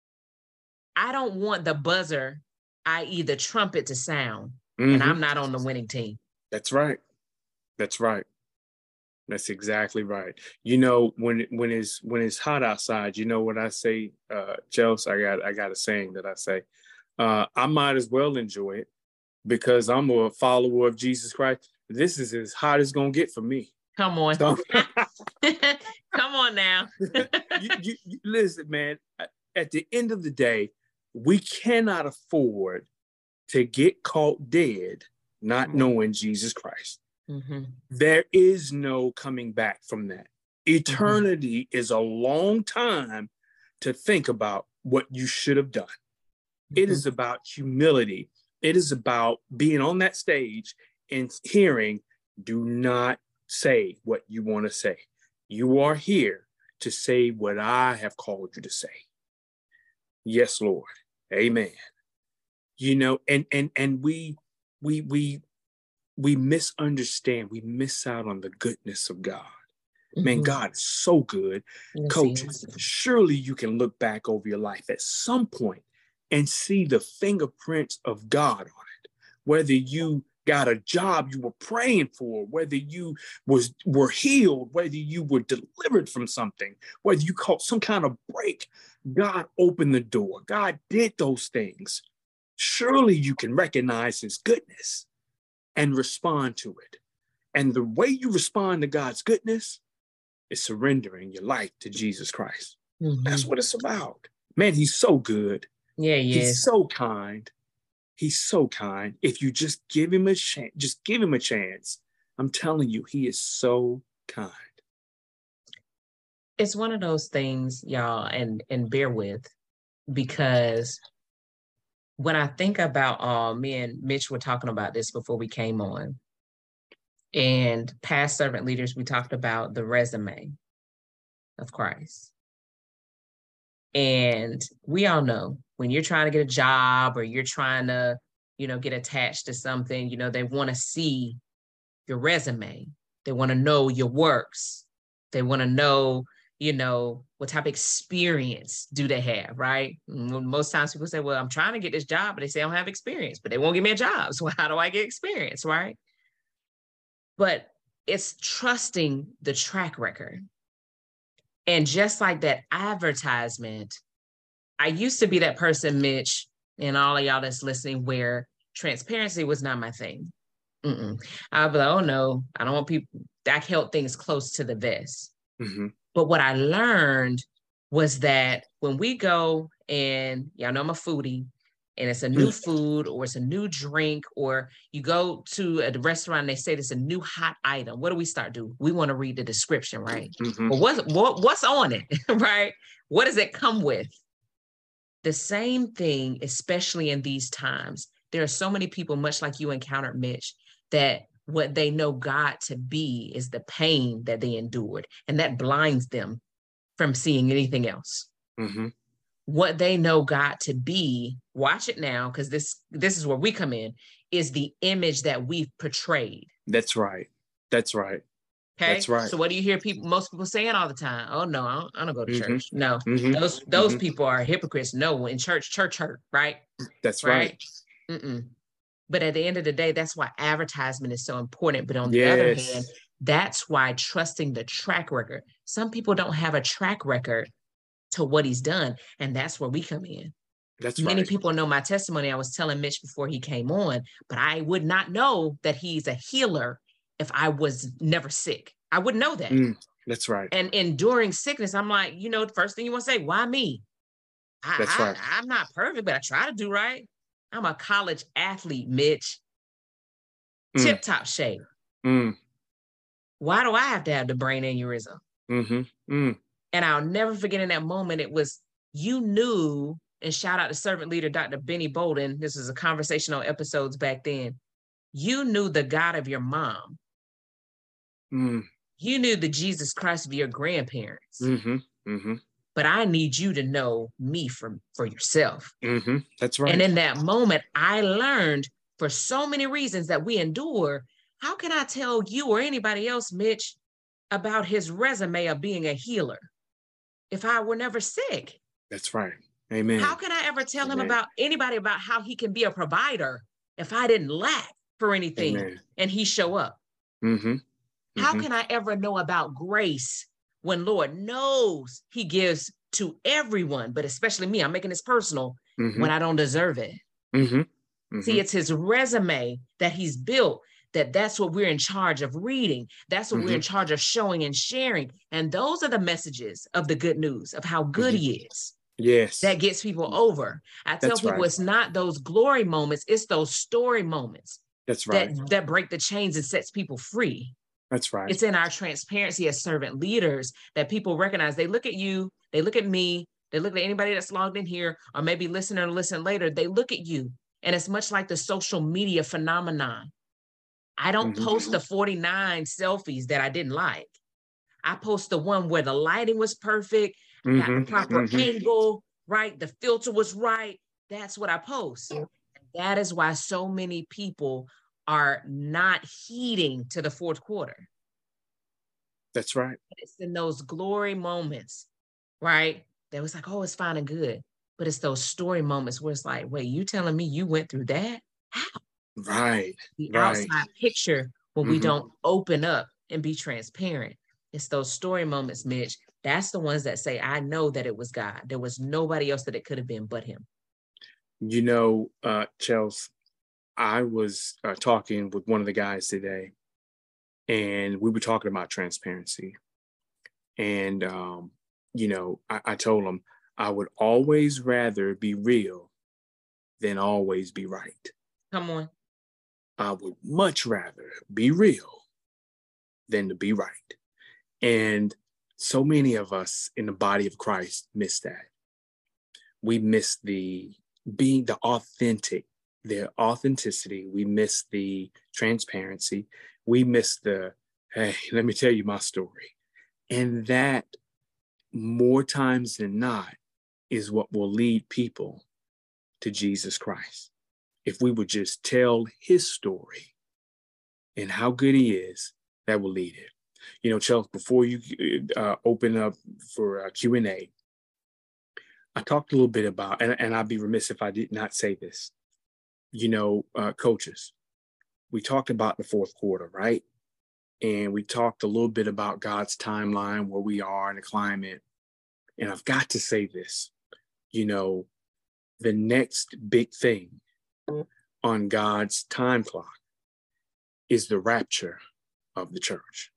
I don't want the buzzer, that is the trumpet, to sound, mm-hmm. and I'm not on the winning team. That's right. That's right. That's exactly right. You know, when when it's when it's hot outside, you know what I say, uh, Chelsea? I got I got a saying that I say. Uh, I might as well enjoy it because I'm a follower of Jesus Christ. This is as hot as it's gonna get for me. Come on. So, Come on now. you, you, you, listen, man. At the end of the day, we cannot afford to get caught dead not mm-hmm. knowing Jesus Christ. Mm-hmm. There is no coming back from that. Eternity mm-hmm. is a long time to think about what you should have done. Mm-hmm. It is about humility. It is about being on that stage and hearing, do not say what you want to say. You are here to say what I have called you to say. Yes, Lord. Amen. You know, and and and we we we we misunderstand. We miss out on the goodness of God. Mm-hmm. Man, God is so good. Yes, Coach, yes. Surely you can look back over your life at some point and see the fingerprints of God on it. Whether you got a job you were praying for, whether you was were healed, whether you were delivered from something, whether you caught some kind of break, God opened the door. God did those things. Surely you can recognize his goodness and respond to it. And the way you respond to God's goodness is surrendering your life to Jesus Christ. Mm-hmm. That's what it's about. Man, he's so good. Yeah, he He's is. so kind. He's so kind. If you just give him a chance, just give him a chance. I'm telling you, he is so kind. It's one of those things, y'all, and and bear with, because when I think about, uh, me and Mitch were talking about this before we came on, and past servant leaders, we talked about the resume of Christ. And we all know when you're trying to get a job or you're trying to, you know, get attached to something, you know, they want to see your resume. They want to know your works. They want to know, you know, what type of experience do they have, right? Most times people say, well, I'm trying to get this job, but they say I don't have experience, but they won't give me a job. So how do I get experience, right? But it's trusting the track record. And just like that advertisement, I used to be that person, Mitch, and all of y'all that's listening, where transparency was not my thing. Mm-mm. I'd be like, oh no, I don't want people, I held things close to the vest. Mm-hmm. But what I learned was that when we go and, y'all know I'm a foodie, and it's a new food or it's a new drink, or you go to a restaurant and they say it's a new hot item, what do we start doing? We want to read the description, right? Mm-hmm. Well, what's, what, what's on it, right? What does it come with? The same thing, especially in these times. There are so many people, much like you encountered, Mitch, that what they know God to be is the pain that they endured, and that blinds them from seeing anything else. Mm-hmm. What they know God to be, watch it now, because this this is where we come in, is the image that we've portrayed. That's right. That's right. Okay. That's right. So what do you hear people, most people saying all the time? Oh no, I don't, I don't go to mm-hmm. church. No, mm-hmm. those those mm-hmm. people are hypocrites. No, in church, church hurt, right? That's right. right? Mm-mm. But at the end of the day, that's why advertisement is so important. But on the yes. other hand, that's why trusting the track record. Some people don't have a track record to what he's done. And that's where we come in. That's Many right. people know my testimony. I was telling Mitch before he came on, but I would not know that he's a healer if I was never sick. I wouldn't know that. Mm, That's right. And enduring sickness, I'm like, you know, the first thing you want to say, why me? I, That's I, right. I'm not perfect, but I try to do right. I'm a college athlete, Mitch. Mm. Tip top shape. Mm. Why do I have to have the brain aneurysm? Mm-hmm. Mm. And I'll never forget in that moment, it was, you knew, and shout out to servant leader, Doctor Benny Bolden. This was a conversation on episodes back then. You knew the God of your mom. Mm. You knew the Jesus Christ of your grandparents. Mm-hmm. Mm-hmm. But I need you to know me from for yourself. Mm-hmm. That's right. And in that moment, I learned, for so many reasons that we endure, how can I tell you or anybody else, Mitch, about his resume of being a healer if I were never sick? That's right. Amen. How can I ever tell Amen. him about anybody about how he can be a provider if I didn't lack for anything? Amen. And he show up? Mm-hmm. Mm-hmm. How can I ever know about grace when Lord knows he gives to everyone, but especially me? I'm making this personal, mm-hmm. when I don't deserve it. Mm-hmm. Mm-hmm. See, it's his resume that he's built, that that's what we're in charge of reading. That's what mm-hmm. we're in charge of showing and sharing. And those are the messages of the good news of how good mm-hmm. he is. Yes. That gets people over. I tell That's people right. It's not those glory moments, it's those story moments. That's right. That, that break the chains and sets people free. That's right. It's in our transparency as servant leaders that people recognize. They look at you, they look at me, they look at anybody that's logged in here, or maybe listen or listen later. They look at you. And it's much like the social media phenomenon. I don't mm-hmm. post the forty-nine selfies that I didn't like. I post the one where the lighting was perfect, mm-hmm. got the proper mm-hmm. angle, right? The filter was right. That's what I post. And that is why so many people are not heeding to the fourth quarter. That's right. It's in those glory moments, right? That was like, oh, it's fine and good. But it's those story moments where it's like, wait, you telling me you went through that? How? Right. The right. outside picture when mm-hmm. we don't open up and be transparent. It's those story moments, Mitch. That's the ones that say, I know that it was God. There was nobody else that it could have been but him. You know, uh, Chelsea, I was uh, talking with one of the guys today, and we were talking about transparency. And, um, you know, I, I told him I would always rather be real than always be right. Come on. I would much rather be real than to be right. And so many of us in the body of Christ miss that. We miss the being the authentic, the authenticity. We miss the transparency. We miss the, hey, let me tell you my story. And that more times than not is what will lead people to Jesus Christ. If we would just tell his story and how good he is, that will lead it. You know, Chelsea, before you uh, open up for uh, Q and A, I talked a little bit about, and, and I'd be remiss if I did not say this, you know, uh, coaches, we talked about the fourth quarter, right? And we talked a little bit about God's timeline, where we are in the climate. And I've got to say this, you know, the next big thing on God's time clock is the rapture of the church.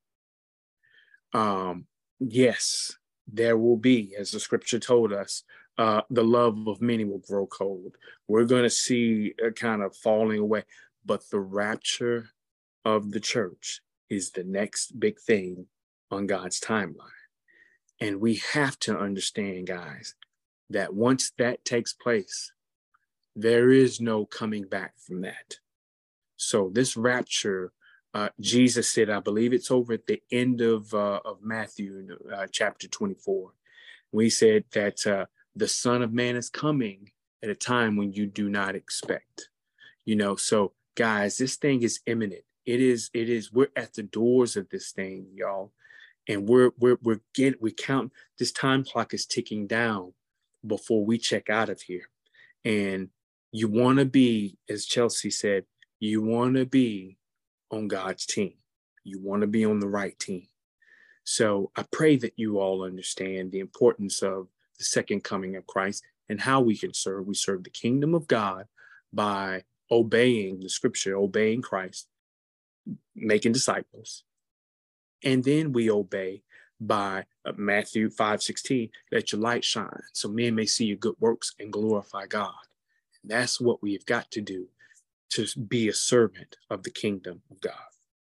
Um, yes, there will be, as the scripture told us, uh, the love of many will grow cold. We're going to see a kind of falling away, but the rapture of the church is the next big thing on God's timeline. And we have to understand, guys, that once that takes place, there is no coming back from that. So this rapture, uh, Jesus said, I believe it's over at the end of, uh, of Matthew, uh, chapter twenty-four. We said that uh, the Son of Man is coming at a time when you do not expect. You know, so guys, this thing is imminent. It is, it is, we're at the doors of this thing, y'all. And we're, we're, we're getting, we count, this time clock is ticking down before we check out of here. And you want to be, as Chelsea said, you want to be on God's team. You want to be on the right team. So I pray that you all understand the importance of the second coming of Christ and how we can serve. We serve the kingdom of God by obeying the scripture, obeying Christ, making disciples. And then we obey by uh, Matthew five sixteen, let your light shine so men may see your good works and glorify God. And that's what we've got to do to be a servant of the kingdom of God.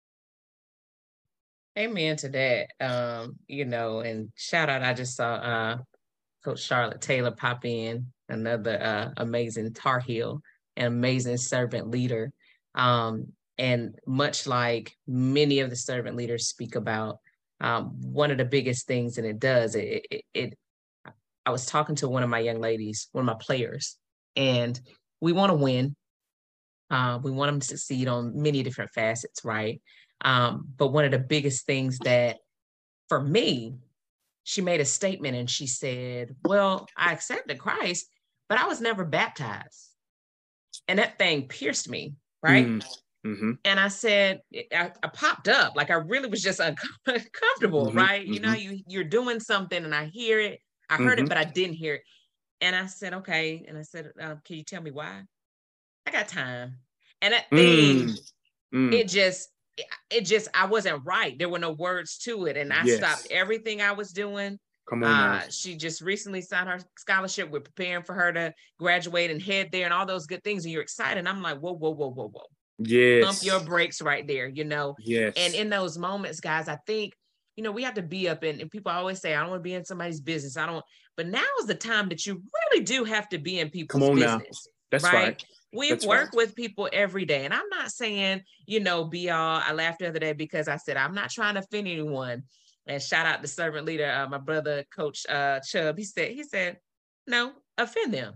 Amen to that. Um, you know, and shout out, I just saw uh, Coach Charlotte Taylor pop in, another uh, amazing Tar Heel, an amazing servant leader. Um, and much like many of the servant leaders speak about, um, one of the biggest things, and it does, it, it, it, I was talking to one of my young ladies, one of my players, and we want to win. Uh, we want them to succeed on many different facets, right? Um, but one of the biggest things that, for me, she made a statement and she said, well, I accepted Christ, but I was never baptized. And that thing pierced me, right? Mm-hmm. And I said, I, I popped up, like I really was just uncomfortable, Mm-hmm. right? Mm-hmm. You know, you, you're doing something and I hear it. I heard Mm-hmm. it, but I didn't hear it. And I said, okay. And I said, uh, can you tell me why? I got time. And that thing, Mm-hmm. it just, it just, I wasn't right. There were no words to it. And I Yes. stopped everything I was doing. Come on Uh, now. she just recently signed her scholarship. We're preparing for her to graduate and head there and all those good things. And you're excited. And I'm like, whoa, whoa, whoa, whoa, whoa. Yes. Pump your brakes right there, you know? Yes. And in those moments, guys, I think, you know, we have to be up in, and people always say, I don't want to be in somebody's business. I don't, but now is the time that you really do have to be in people's Come on now. business. That's right. right. We That's work right. with people every day. And I'm not saying, you know, be all, I laughed the other day because I said, I'm not trying to offend anyone. And shout out the servant leader, uh, my brother, Coach uh, Chubb. He said, he said, no, offend them.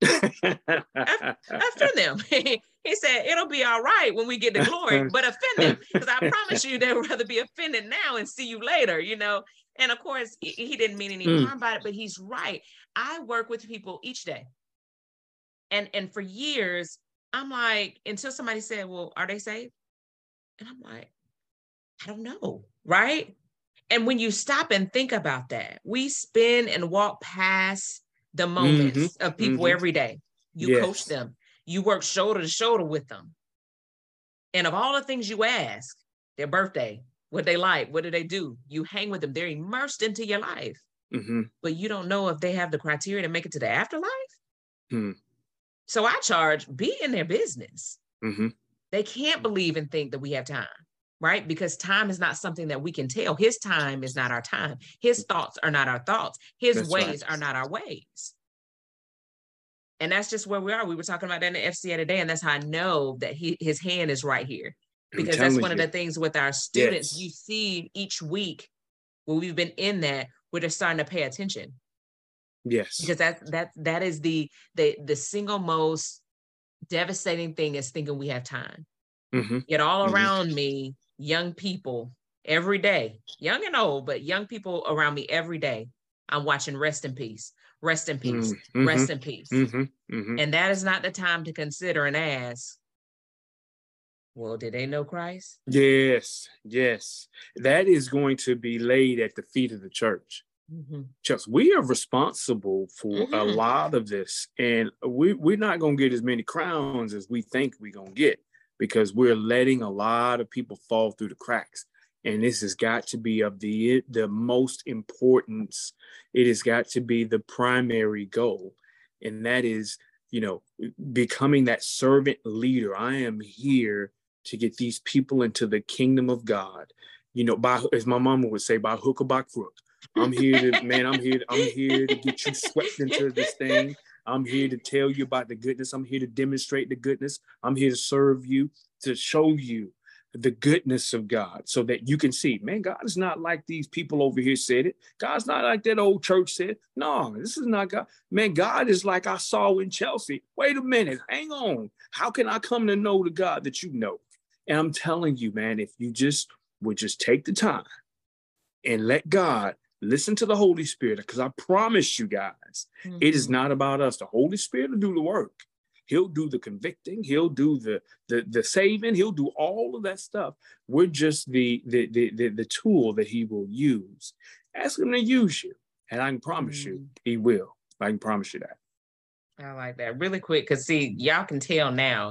Offend them. He said, it'll be all right when we get to glory, but offend them. Because I promise you, they would rather be offended now and see you later, you know? And of course, he didn't mean any Mm. harm by it, but he's right. I work with people each day. And, and for years, I'm like, until somebody said, well, are they saved? And I'm like, I don't know, right? And when you stop and think about that, we spin and walk past the moments Mm-hmm. of people Mm-hmm. every day. You Yes. coach them. You work shoulder to shoulder with them. And of all the things you ask, their birthday, what they like, what do they do? You hang with them. They're immersed into your life. Mm-hmm. But you don't know if they have the criteria to make it to the afterlife. Hmm. So I charge, be in their business. Mm-hmm. They can't believe and think that we have time, right? Because time is not something that we can tell. His time is not our time. His thoughts are not our thoughts. His That's ways right. are not our ways. And that's just where we are. We were talking about that in the F C A today, and that's how I know that he, his hand is right here. I'm Because that's telling one of you. the things with our students, Yes. you see each week when we've been in that, where they're starting to pay attention. Yes. Because that that that is the the the single most devastating thing is thinking we have time. Mm-hmm. Yet all Mhm. around me, young people every day, young and old, but young people around me every day, I'm watching rest in peace, rest in peace, Mm-hmm. rest in peace. Mm-hmm. Mm-hmm. And that is not the time to consider and ask, well, did they know Christ? Yes. Yes. That is going to be laid at the feet of the church. Mm-hmm. Just we are responsible for a Mhm. lot of this, and we we're not gonna get as many crowns as we think we're gonna get because we're letting a lot of people fall through the cracks. And this has got to be of the the most importance. It has got to be the primary goal, and that is, you know, becoming that servant leader. I am here to get these people into the kingdom of God. You know, by as my mama would say, by hook or by crook. I'm here to, man, I'm here, to, I'm here to get you swept into this thing. I'm here to tell you about the goodness. I'm here to demonstrate the goodness. I'm here to serve you, to show you the goodness of God so that you can see, man, God is not like these people over here said it. God's not like that old church said. No, this is not God. Man, God is like I saw in Chelsea. Wait a minute, hang on. How can I come to know the God that you know? And I'm telling you, man, if you just would just take the time and let God listen to the Holy Spirit, because I promise you guys, Mm-hmm. it is not about us. The Holy Spirit will do the work. He'll do the convicting. He'll do the the, the saving. He'll do all of that stuff. We're just the the, the the the tool that he will use. Ask him to use you, and I can promise Mm-hmm. you, he will. I can promise you that. I like that. Really quick, because see, y'all can tell now,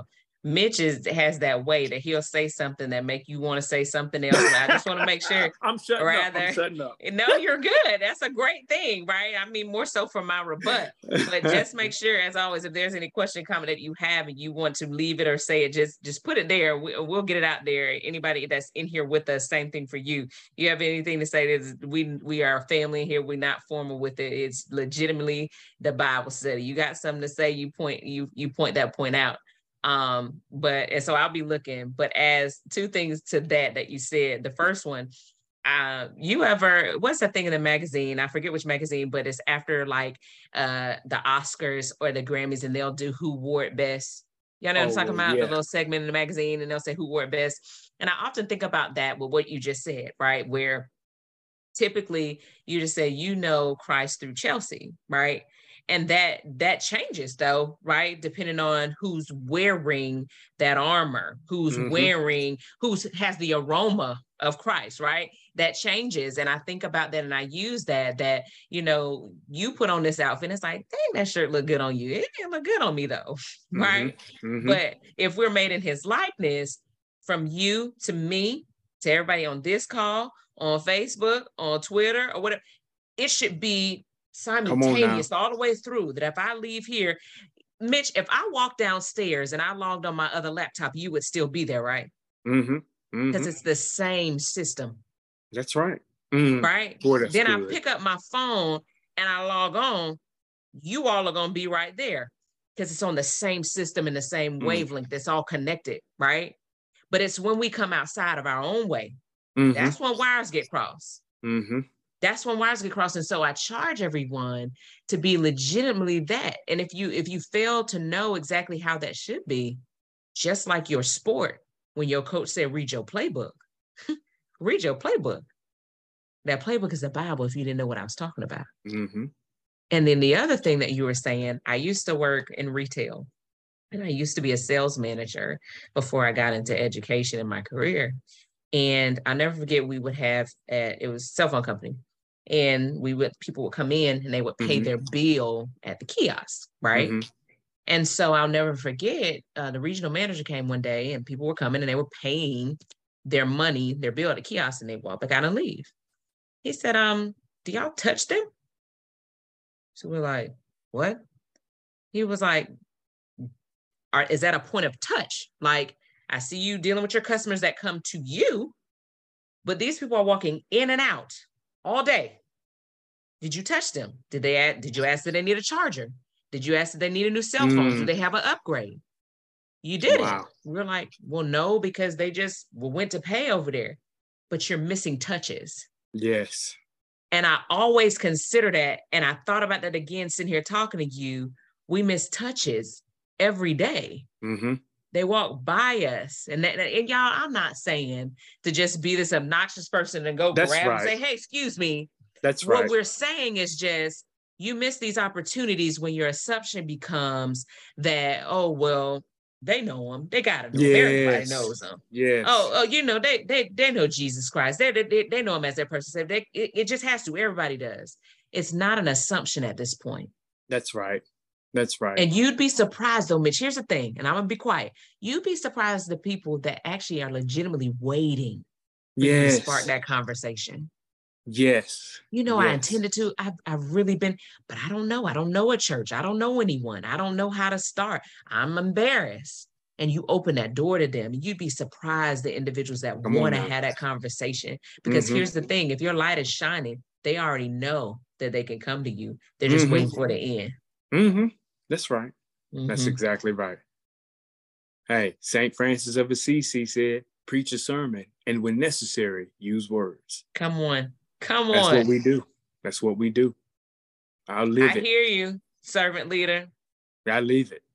Mitch is, has that way that he'll say something that make you want to say something else. But I just want to make sure. I'm shutting rather, up. I'm shutting up. No, you're good. That's a great thing, right? I mean, more so for my rebut. But just make sure, as always, if there's any question, comment that you have and you want to leave it or say it, just just put it there. We, we'll get it out there. Anybody that's in here with us, same thing for you. You have anything to say? That we we are a family here. We're not formal with it. It's legitimately the Bible study. You got something to say? You point you you point that point out. Um, but and so I'll be looking, but as two things to that, that you said, the first one, uh, you ever, what's that thing in the magazine? I forget which magazine, but it's after like, uh, the Oscars or the Grammys, and they'll do who wore it best. You know what I'm talking about? Yeah. The little segment in the magazine, and they'll say who wore it best. And I often think about that with what you just said, right? Where typically you just say, you know, Christ through Chelsea, right? And that that changes though, right? Depending on who's wearing that armor, who's mm-hmm. wearing, who's has the aroma of Christ, right? That changes. And I think about that and I use that, that, you know, you put on this outfit, and it's like, dang, that shirt look good on you. It didn't look good on me though, mm-hmm. right? Mm-hmm. But if we're made in his likeness, from you to me, to everybody on this call, on Facebook, on Twitter, or whatever, it should be simultaneous all the way through, that if I leave here, Mitch, if I walk downstairs and I logged on my other laptop, you would still be there, right? Mm-hmm. Because Mm-hmm. it's the same system. That's right. Mm-hmm. Right? Boy, that's then good. I pick up my phone and I log on, you all are going to be right there because it's on the same system and the same Mm-hmm. wavelength. It's all connected, right? But it's when we come outside of our own way, Mm-hmm. that's when wires get crossed. Mm-hmm. That's when wires get crossed. And so I charge everyone to be legitimately that. And if you if you fail to know exactly how that should be, just like your sport, when your coach said, read your playbook, read your playbook. That playbook is the Bible if you didn't know what I was talking about. Mm-hmm. And then the other thing that you were saying, I used to work in retail and I used to be a sales manager before I got into education in my career. And I'll never forget, we would have, uh, it was a cell phone company. And we would, people would come in and they would pay Mm-hmm. their bill at the kiosk, right? Mm-hmm. And so I'll never forget, uh, the regional manager came one day and people were coming and they were paying their money, their bill at the kiosk, and they walked back out and leave. He said, um, do y'all touch them? So we're like, what? He was like, Are, is that a point of touch? Like, I see you dealing with your customers that come to you, but these people are walking in and out all day. Did you touch them? Did they add, did you ask that they need a charger? Did you ask that they need a new cell phone? Mm. Do they have an upgrade? You didn't. Wow. We're like, well, no, because they just went to pay over there, but you're missing touches. Yes. And I always consider that. And I thought about that again, sitting here talking to you. We miss touches every day. Mm-hmm. They walk by us. And, that, and y'all, I'm not saying to just be this obnoxious person and go That's grab right. and say, hey, excuse me. That's What right. we're saying is just, you miss these opportunities when your assumption becomes that, oh, well, they know them. They got to know. Yes. Everybody knows them. Yes. Oh, oh, you know, they they they know Jesus Christ. They they, they know him as their person. They, it, it just has to. Everybody does. It's not an assumption at this point. That's right. That's right. And you'd be surprised, though, Mitch. Here's the thing, and I'm gonna be quiet. You'd be surprised the people that actually are legitimately waiting for you to Yes. spark that conversation. Yes. You know, I Yes. intended to. I've, I've really been, but I don't know. I don't know a church. I don't know anyone. I don't know how to start. I'm embarrassed. And you open that door to them. You'd be surprised the individuals that Come on want to now. have that conversation. Because Mhm. here's the thing: if your light is shining, they already know that they can come to you. They're just Mhm. waiting for the end. Mm-hmm. That's right. That's Mhm. exactly right. Hey, Saint Francis of Assisi said, preach a sermon, and when necessary, use words. Come on. Come That's on. what we do. That's what we do. I'll live I it. hear you, servant leader. I live it.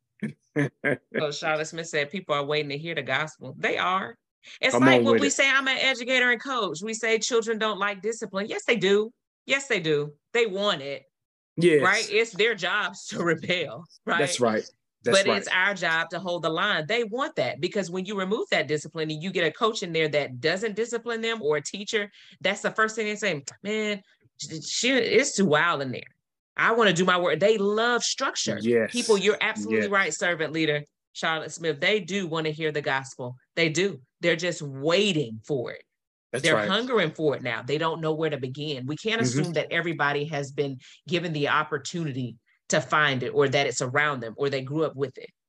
So Charlotte Smith said people are waiting to hear the gospel. They are. It's Come like on when with we it. say I'm an educator and coach. We say children don't like discipline. Yes, they do. Yes, they do. They want it. Yes. Right? It's their jobs to rebel. Right. That's right. That's but right. it's our job to hold the line. They want that because when you remove that discipline and you get a coach in there that doesn't discipline them, or a teacher, that's the first thing they say, man, she, it's too wild in there. I want to do my work. They love structure. Yes. People, you're absolutely Yes. right, servant leader. Charlotte Smith, they do want to hear the gospel. They do. They're just waiting for it. That's They're right. hungering for it now. They don't know where to begin. We can't Mm-hmm. assume that everybody has been given the opportunity to find it, or that it's around them, or they grew up with it.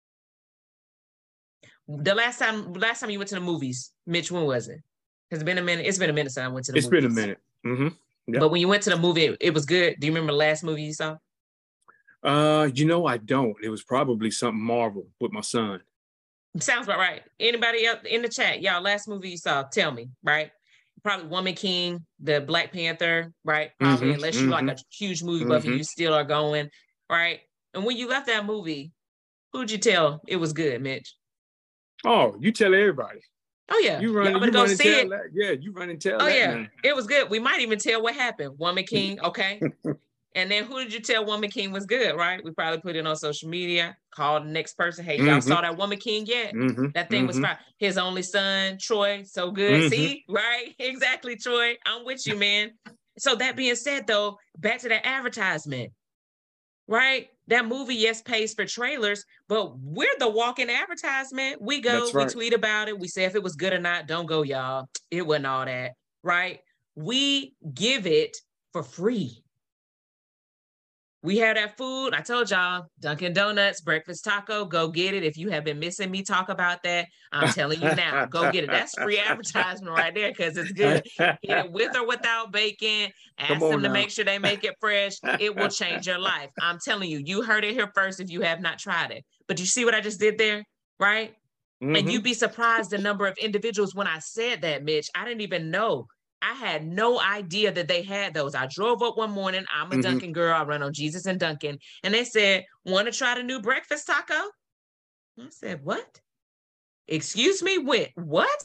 The last time, last time you went to the movies, Mitch, when was it? Has it been a minute? It's been a minute since I went to the It's movies. been a minute. Mm-hmm. Yep. But when you went to the movie, it, it was good. Do you remember the last movie you saw? Uh, you know, I don't. It was probably something Marvel with my son. Sounds about right. Anybody else in the chat? Y'all, last movie you saw, tell me, right? Probably Woman King, the Black Panther, right? Probably, Mhm, unless you like mhm. a huge movie buff and Mhm. you still are going, right? And when you left that movie, who'd you tell it was good, Mitch? Oh, you tell everybody. Oh yeah, You run, y'all you better go run and see tell it. that. Yeah, you run and tell Oh that. yeah, Man. it was good. We might even tell what happened. Woman King, okay. And then who did you tell Woman King was good, right? We probably put it on social media, call the next person. Hey, y'all Mhm. saw that Woman King yet? Mhm, That thing was mhm. fine. His only son, Troy, so good. Mhm. See, right? Exactly, Troy. I'm with you, man. So that being said, though, back to that advertisement, right? That movie, yes, pays for trailers, but we're the walking advertisement. We go, That's we right. tweet about it. We say if it was good or not. Don't go, y'all. It wasn't all that, right? We give it for free. We have that food. I told y'all, Dunkin' Donuts, breakfast taco, go get it. If you have been missing me talk about that, I'm telling you now, go get it. That's free advertisement right there because it's good. Get it with or without bacon. Ask Come on them to now. make sure they make it fresh. It will change your life. I'm telling you, you heard it here first if you have not tried it. But you see what I just did there, right? And Mhm. you'd be surprised the number of individuals when I said that, Mitch. I didn't even know. I had no idea that they had those. I drove up one morning. I'm a Mhm. Dunkin' girl. I run on Jesus and Dunkin'. And they said, want to try the new breakfast taco? I said, what? Excuse me? With what?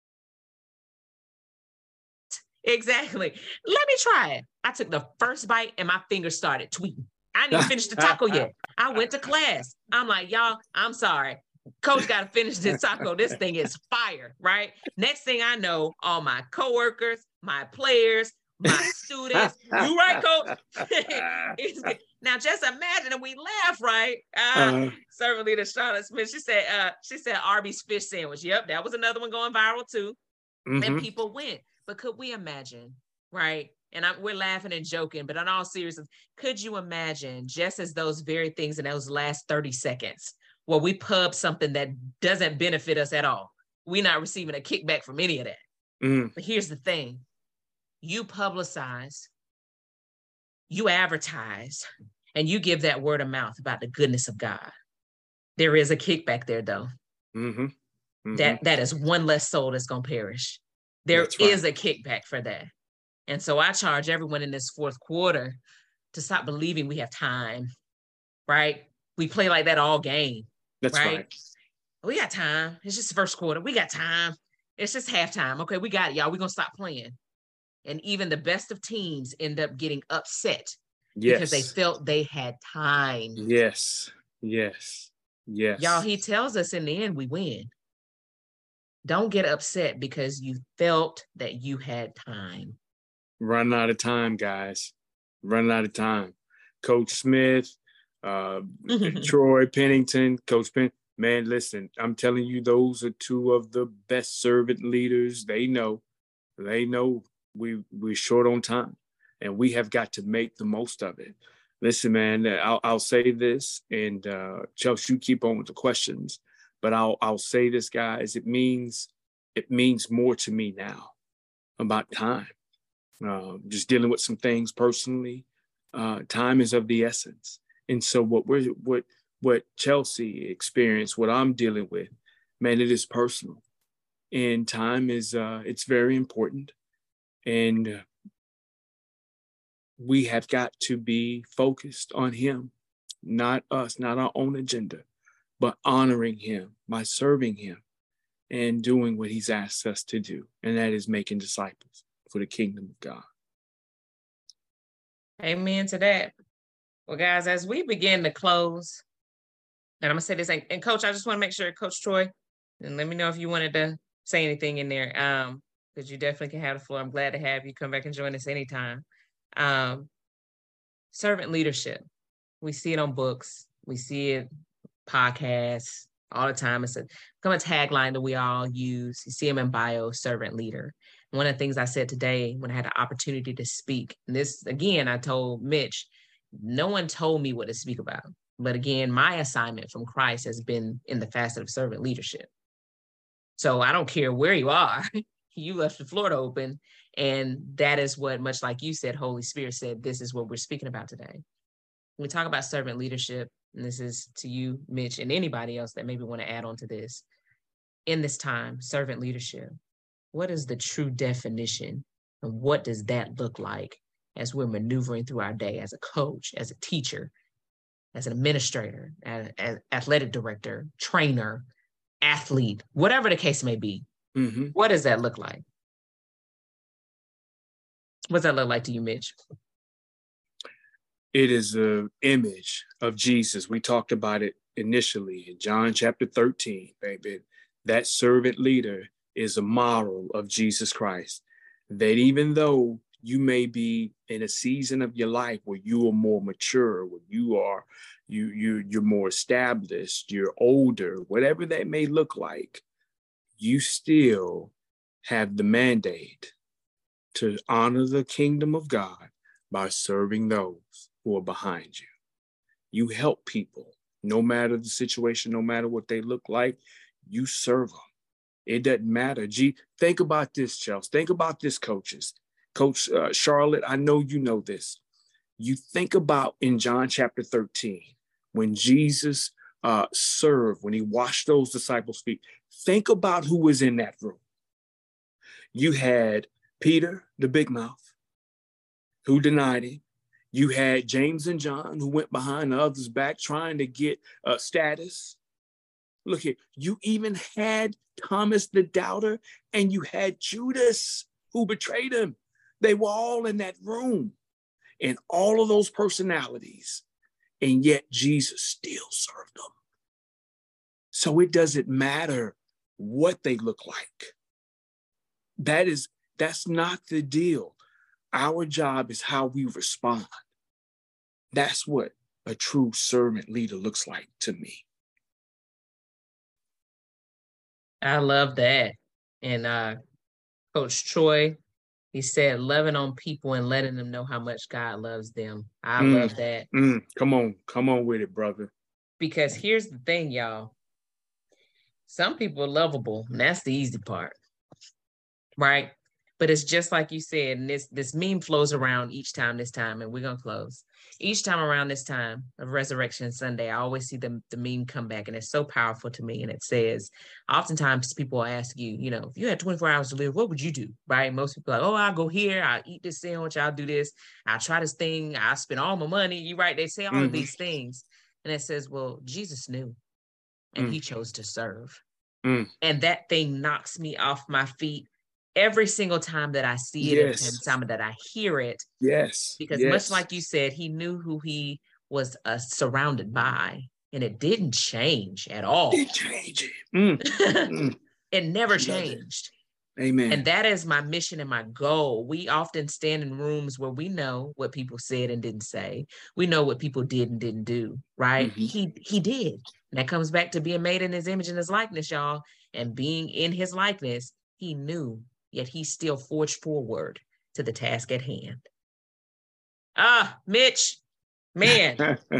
Exactly. Let me try it. I took the first bite and my fingers started tweeting. I didn't even finish the taco yet. I went to class. I'm like, y'all, I'm sorry. Coach got to finish this taco. This thing is fire, right? Next thing I know, all my coworkers, my players, my students, you right, Coach? It's good. Now just imagine, and we laugh, right? Uh, Uh-huh. servant leader Charlotte Smith, she said, uh, she said Arby's fish sandwich. Yep, that was another one going viral too. And Mhm. people went. But could we imagine, right? And I, we're laughing and joking, but in all seriousness, could you imagine just as those very things in those last thirty seconds, where we pub something that doesn't benefit us at all? We're not receiving a kickback from any of that. Mm. But here's the thing. You publicize, you advertise, and you give that word of mouth about the goodness of God. There is a kickback there, though. Mm-hmm. Mm-hmm. That, that is one less soul that's going to perish. There That's right. is a kickback for that. And so I charge everyone in this fourth quarter to stop believing we have time, right? We play like that all game. That's right. right. We got time. It's just the first quarter. We got time. It's just halftime. Okay, we got it, y'all. We're going to stop playing. And even the best of teams end up getting upset Yes. because they felt they had time. Yes. Yes. Yes. Y'all, he tells us in the end, we win. Don't get upset because you felt that you had time. Running out of time, guys. Running out of time. Coach Smith, uh, Troy Pennington, Coach Penn. Man, listen, I'm telling you, those are two of the best servant leaders. They know. They know we, we're short on time, and we have got to make the most of it. Listen, man, I'll, I'll say this, and uh, Chelsea, you keep on with the questions, but I'll I'll say this, guys. It means it means more to me now about time. Uh, just dealing with some things personally. Uh, time is of the essence, and so what we're what what Chelsea experienced, what I'm dealing with, man, it is personal, and time is uh, it's very important, and uh, we have got to be focused on him, not us, not our own agenda, but honoring him by serving him and doing what he's asked us to do, and that is making disciples for the kingdom of God. Amen to that. Well, guys, as we begin to close, and I'm going to say this, and, and Coach, I just want to make sure, Coach Troy, and let me know if you wanted to say anything in there, um, because you definitely can have the floor. I'm glad to have you come back and join us anytime. Um, servant leadership. We see it on books. We see it podcasts, all the time. It's a become a tagline that we all use. You see them in bio, servant leader. One of the things I said today when I had the opportunity to speak, and this, again, I told Mitch, no one told me what to speak about. But again, my assignment from Christ has been in the facet of servant leadership. So I don't care where you are, you left the floor to open. And that is what, much like you said, Holy Spirit said, this is what we're speaking about today. When we talk about servant leadership, and this is to you, Mitch, and anybody else that maybe want to add on to this, in this time, servant leadership, what is the true definition and what does that look like as we're maneuvering through our day as a coach, as a teacher, as an administrator, as an athletic director, trainer, athlete, whatever the case may be? Mm-hmm. What does that look like? What does that look like to you, Mitch? It is an image of Jesus. We talked about it initially in John chapter thirteen, baby. That servant leader is a model of Jesus Christ. That even though you may be in a season of your life where you are more mature, where you are, you, you, you're more established, you're older, whatever that may look like, you still have the mandate to honor the kingdom of God by serving those who are behind you. You help people, no matter the situation, no matter what they look like, you serve them. It doesn't matter. Gee, think about this, Chelsea. Think about this, coaches. Coach uh, Charlotte, I know you know this. You think about in John chapter thirteen, when Jesus uh, served, when he washed those disciples' feet, think about who was in that room. You had Peter, the big mouth, who denied him. You had James and John, who went behind the others' back trying to get uh, status. Look here, you even had Thomas the doubter, and you had Judas who betrayed him. They were all in that room, and all of those personalities, and yet Jesus still served them. So it doesn't matter what they look like. That is, that's not the deal. Our job is how we respond. That's what a true servant leader looks like to me. I love that. And uh, Coach Troy, he said, loving on people and letting them know how much God loves them. I mm, love that. Mm, come on, come on with it, brother. Because here's the thing, y'all. Some people are lovable, and that's the easy part, right? But it's just like you said, and this, this meme flows around each time this time, and we're going to close. Each time around this time of Resurrection Sunday, I always see the, the meme come back, and it's so powerful to me. And it says, oftentimes people ask you, you know, if you had twenty-four hours to live, what would you do, right? Most people are like, oh, I'll go here, I'll eat this sandwich, I'll do this, I'll try this thing, I'll spend all my money. You're right, they say all mm-hmm. of these things. And it says, well, Jesus knew, and mm. he chose to serve. Mm. And that thing knocks me off my feet every single time that I see it, yes. and time that I hear it. Yes. Because yes. much like you said, he knew who he was uh, surrounded by, and it didn't change at all. It didn't change it. Mm. mm. It never changed. Amen. And that is my mission and my goal. We often stand in rooms where we know what people said and didn't say. We know what people did and didn't do, right? Mm-hmm. He he did. And that comes back to being made in his image and his likeness, y'all. And being in his likeness, he knew, yet he still forged forward to the task at hand. Ah, Mitch, man.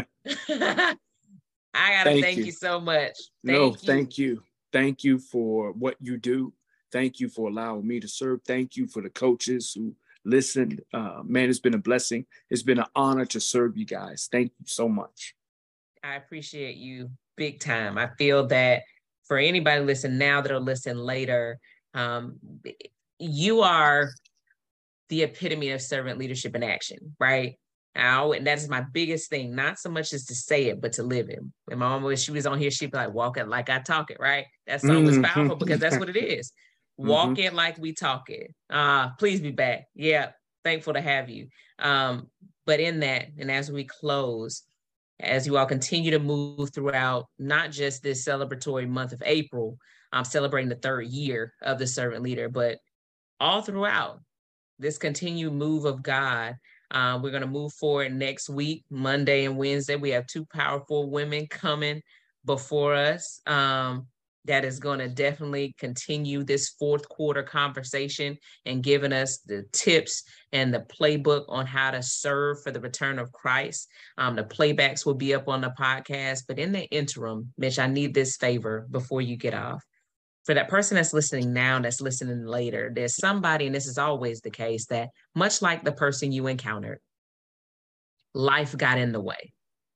I gotta thank, thank you. you so much. Thank no, you. thank you. Thank you for what you do. Thank you for allowing me to serve. Thank you for the coaches who listened. Uh, man, it's been a blessing. It's been an honor to serve you guys. Thank you so much. I appreciate you big time. I feel that for anybody listening now that will listen later, um, you are the epitome of servant leadership in action, right? Now, and that is my biggest thing. Not so much as to say it, but to live it. And my mom, when she was on here, she'd be like, walk it like I talk it, right? That song was powerful because that's what it is. Walk mm-hmm. it like we talk it. Uh, please be back. Yeah, thankful to have you. Um, but in that, and as we close, as you all continue to move throughout, not just this celebratory month of April, I'm um, celebrating the third year of the servant leader, but all throughout this continued move of God. Uh, we're going to move forward next week, Monday and Wednesday. We have two powerful women coming before us um, that is going to definitely continue this fourth quarter conversation and giving us the tips and the playbook on how to serve for the return of Christ. Um, the playbacks will be up on the podcast, but in the interim, Mitch, I need this favor before you get off. For that person that's listening now, that's listening later, there's somebody, and this is always the case, that much like the person you encountered, life got in the way.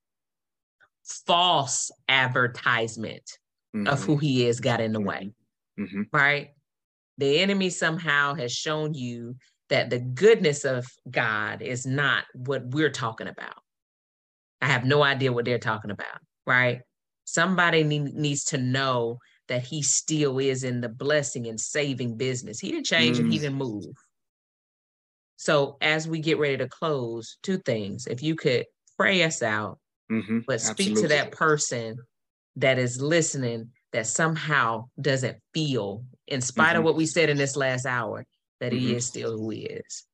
False advertisement mm-hmm. of who he is got in the way, mm-hmm. right? The enemy somehow has shown you that the goodness of God is not what we're talking about. I have no idea what they're talking about, right? Somebody need, needs to know that he still is in the blessing and saving business. He didn't change mm. and he didn't move. So as we get ready to close, two things. If you could pray us out, mm-hmm. but speak Absolutely. to that person that is listening that somehow doesn't feel, in spite mm-hmm. of what we said in this last hour, that mm-hmm. he is still who he is.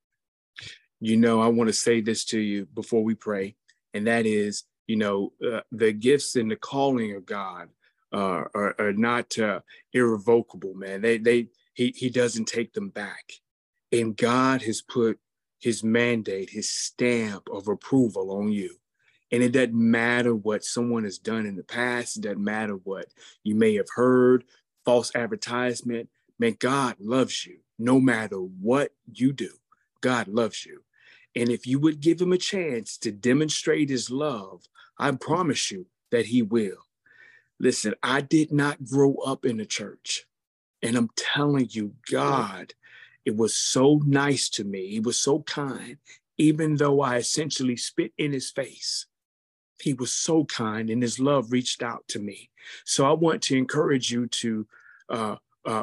You know, I want to say this to you before we pray, and that is, you know, uh, the gifts and the calling of God uh, are, are not uh, irrevocable, man. They, they, he, he doesn't take them back. And God has put his mandate, his stamp of approval on you. And it doesn't matter what someone has done in the past. It doesn't matter what you may have heard, false advertisement. Man, God loves you no matter what you do. God loves you. And if you would give him a chance to demonstrate his love, I promise you that he will. Listen, I did not grow up in the church. And I'm telling you, God, it was so nice to me. He was so kind, even though I essentially spit in his face. He was so kind and his love reached out to me. So I want to encourage you to uh, uh,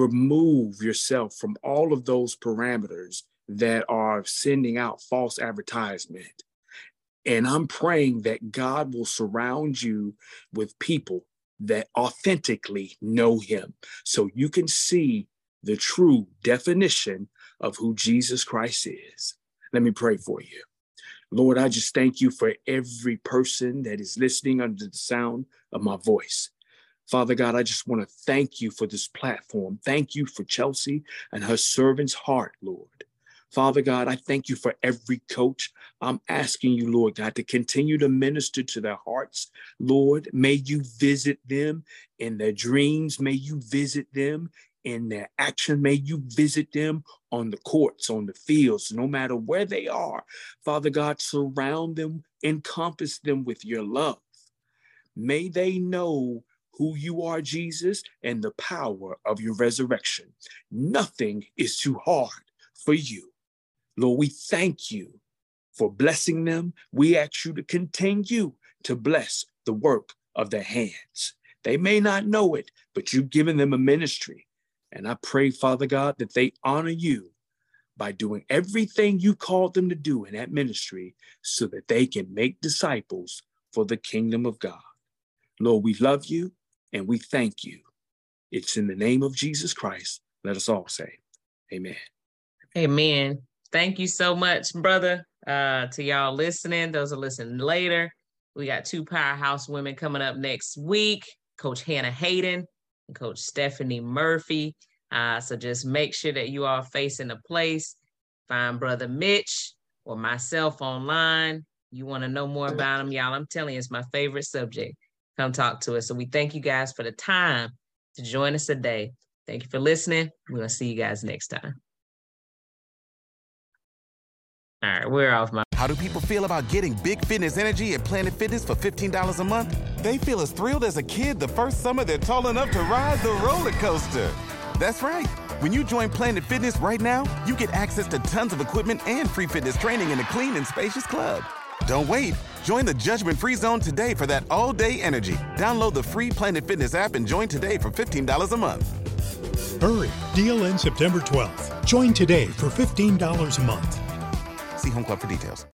remove yourself from all of those parameters that are sending out false advertisement. And I'm praying that God will surround you with people that authentically know him, so you can see the true definition of who Jesus Christ is. Let me pray for you. Lord, I just thank you for every person that is listening under the sound of my voice. Father God, I just want to thank you for this platform. Thank you for Chelsea and her servant's heart, Lord. Father God, I thank you for every coach. I'm asking you, Lord God, to continue to minister to their hearts. Lord, may you visit them in their dreams. May you visit them in their action. May you visit them on the courts, on the fields, no matter where they are. Father God, surround them, encompass them with your love. May they know who you are, Jesus, and the power of your resurrection. Nothing is too hard for you. Lord, we thank you for blessing them. We ask you to continue to bless the work of their hands. They may not know it, but you've given them a ministry. And I pray, Father God, that they honor you by doing everything you called them to do in that ministry so that they can make disciples for the kingdom of God. Lord, we love you and we thank you. It's in the name of Jesus Christ. Let us all say amen. Amen. Thank you so much, brother, uh, to y'all listening. Those are listening later. We got two powerhouse women coming up next week, Coach Hannah Hayden and Coach Stephanie Murphy. Uh, so just make sure that you are facing a place. Find Brother Mitch or myself online. You want to know more about them, y'all. I'm telling you, it's my favorite subject. Come talk to us. So we thank you guys for the time to join us today. Thank you for listening. We're going to see you guys next time. All right, we're off my... How do people feel about getting big fitness energy at Planet Fitness for fifteen dollars a month? They feel as thrilled as a kid the first summer they're tall enough to ride the roller coaster. That's right. When you join Planet Fitness right now, you get access to tons of equipment and free fitness training in a clean and spacious club. Don't wait. Join the judgment-free zone today for that all-day energy. Download the free Planet Fitness app and join today for fifteen dollars a month. Hurry. Deal ends September twelfth. Join today for fifteen dollars a month. See Home Club for details.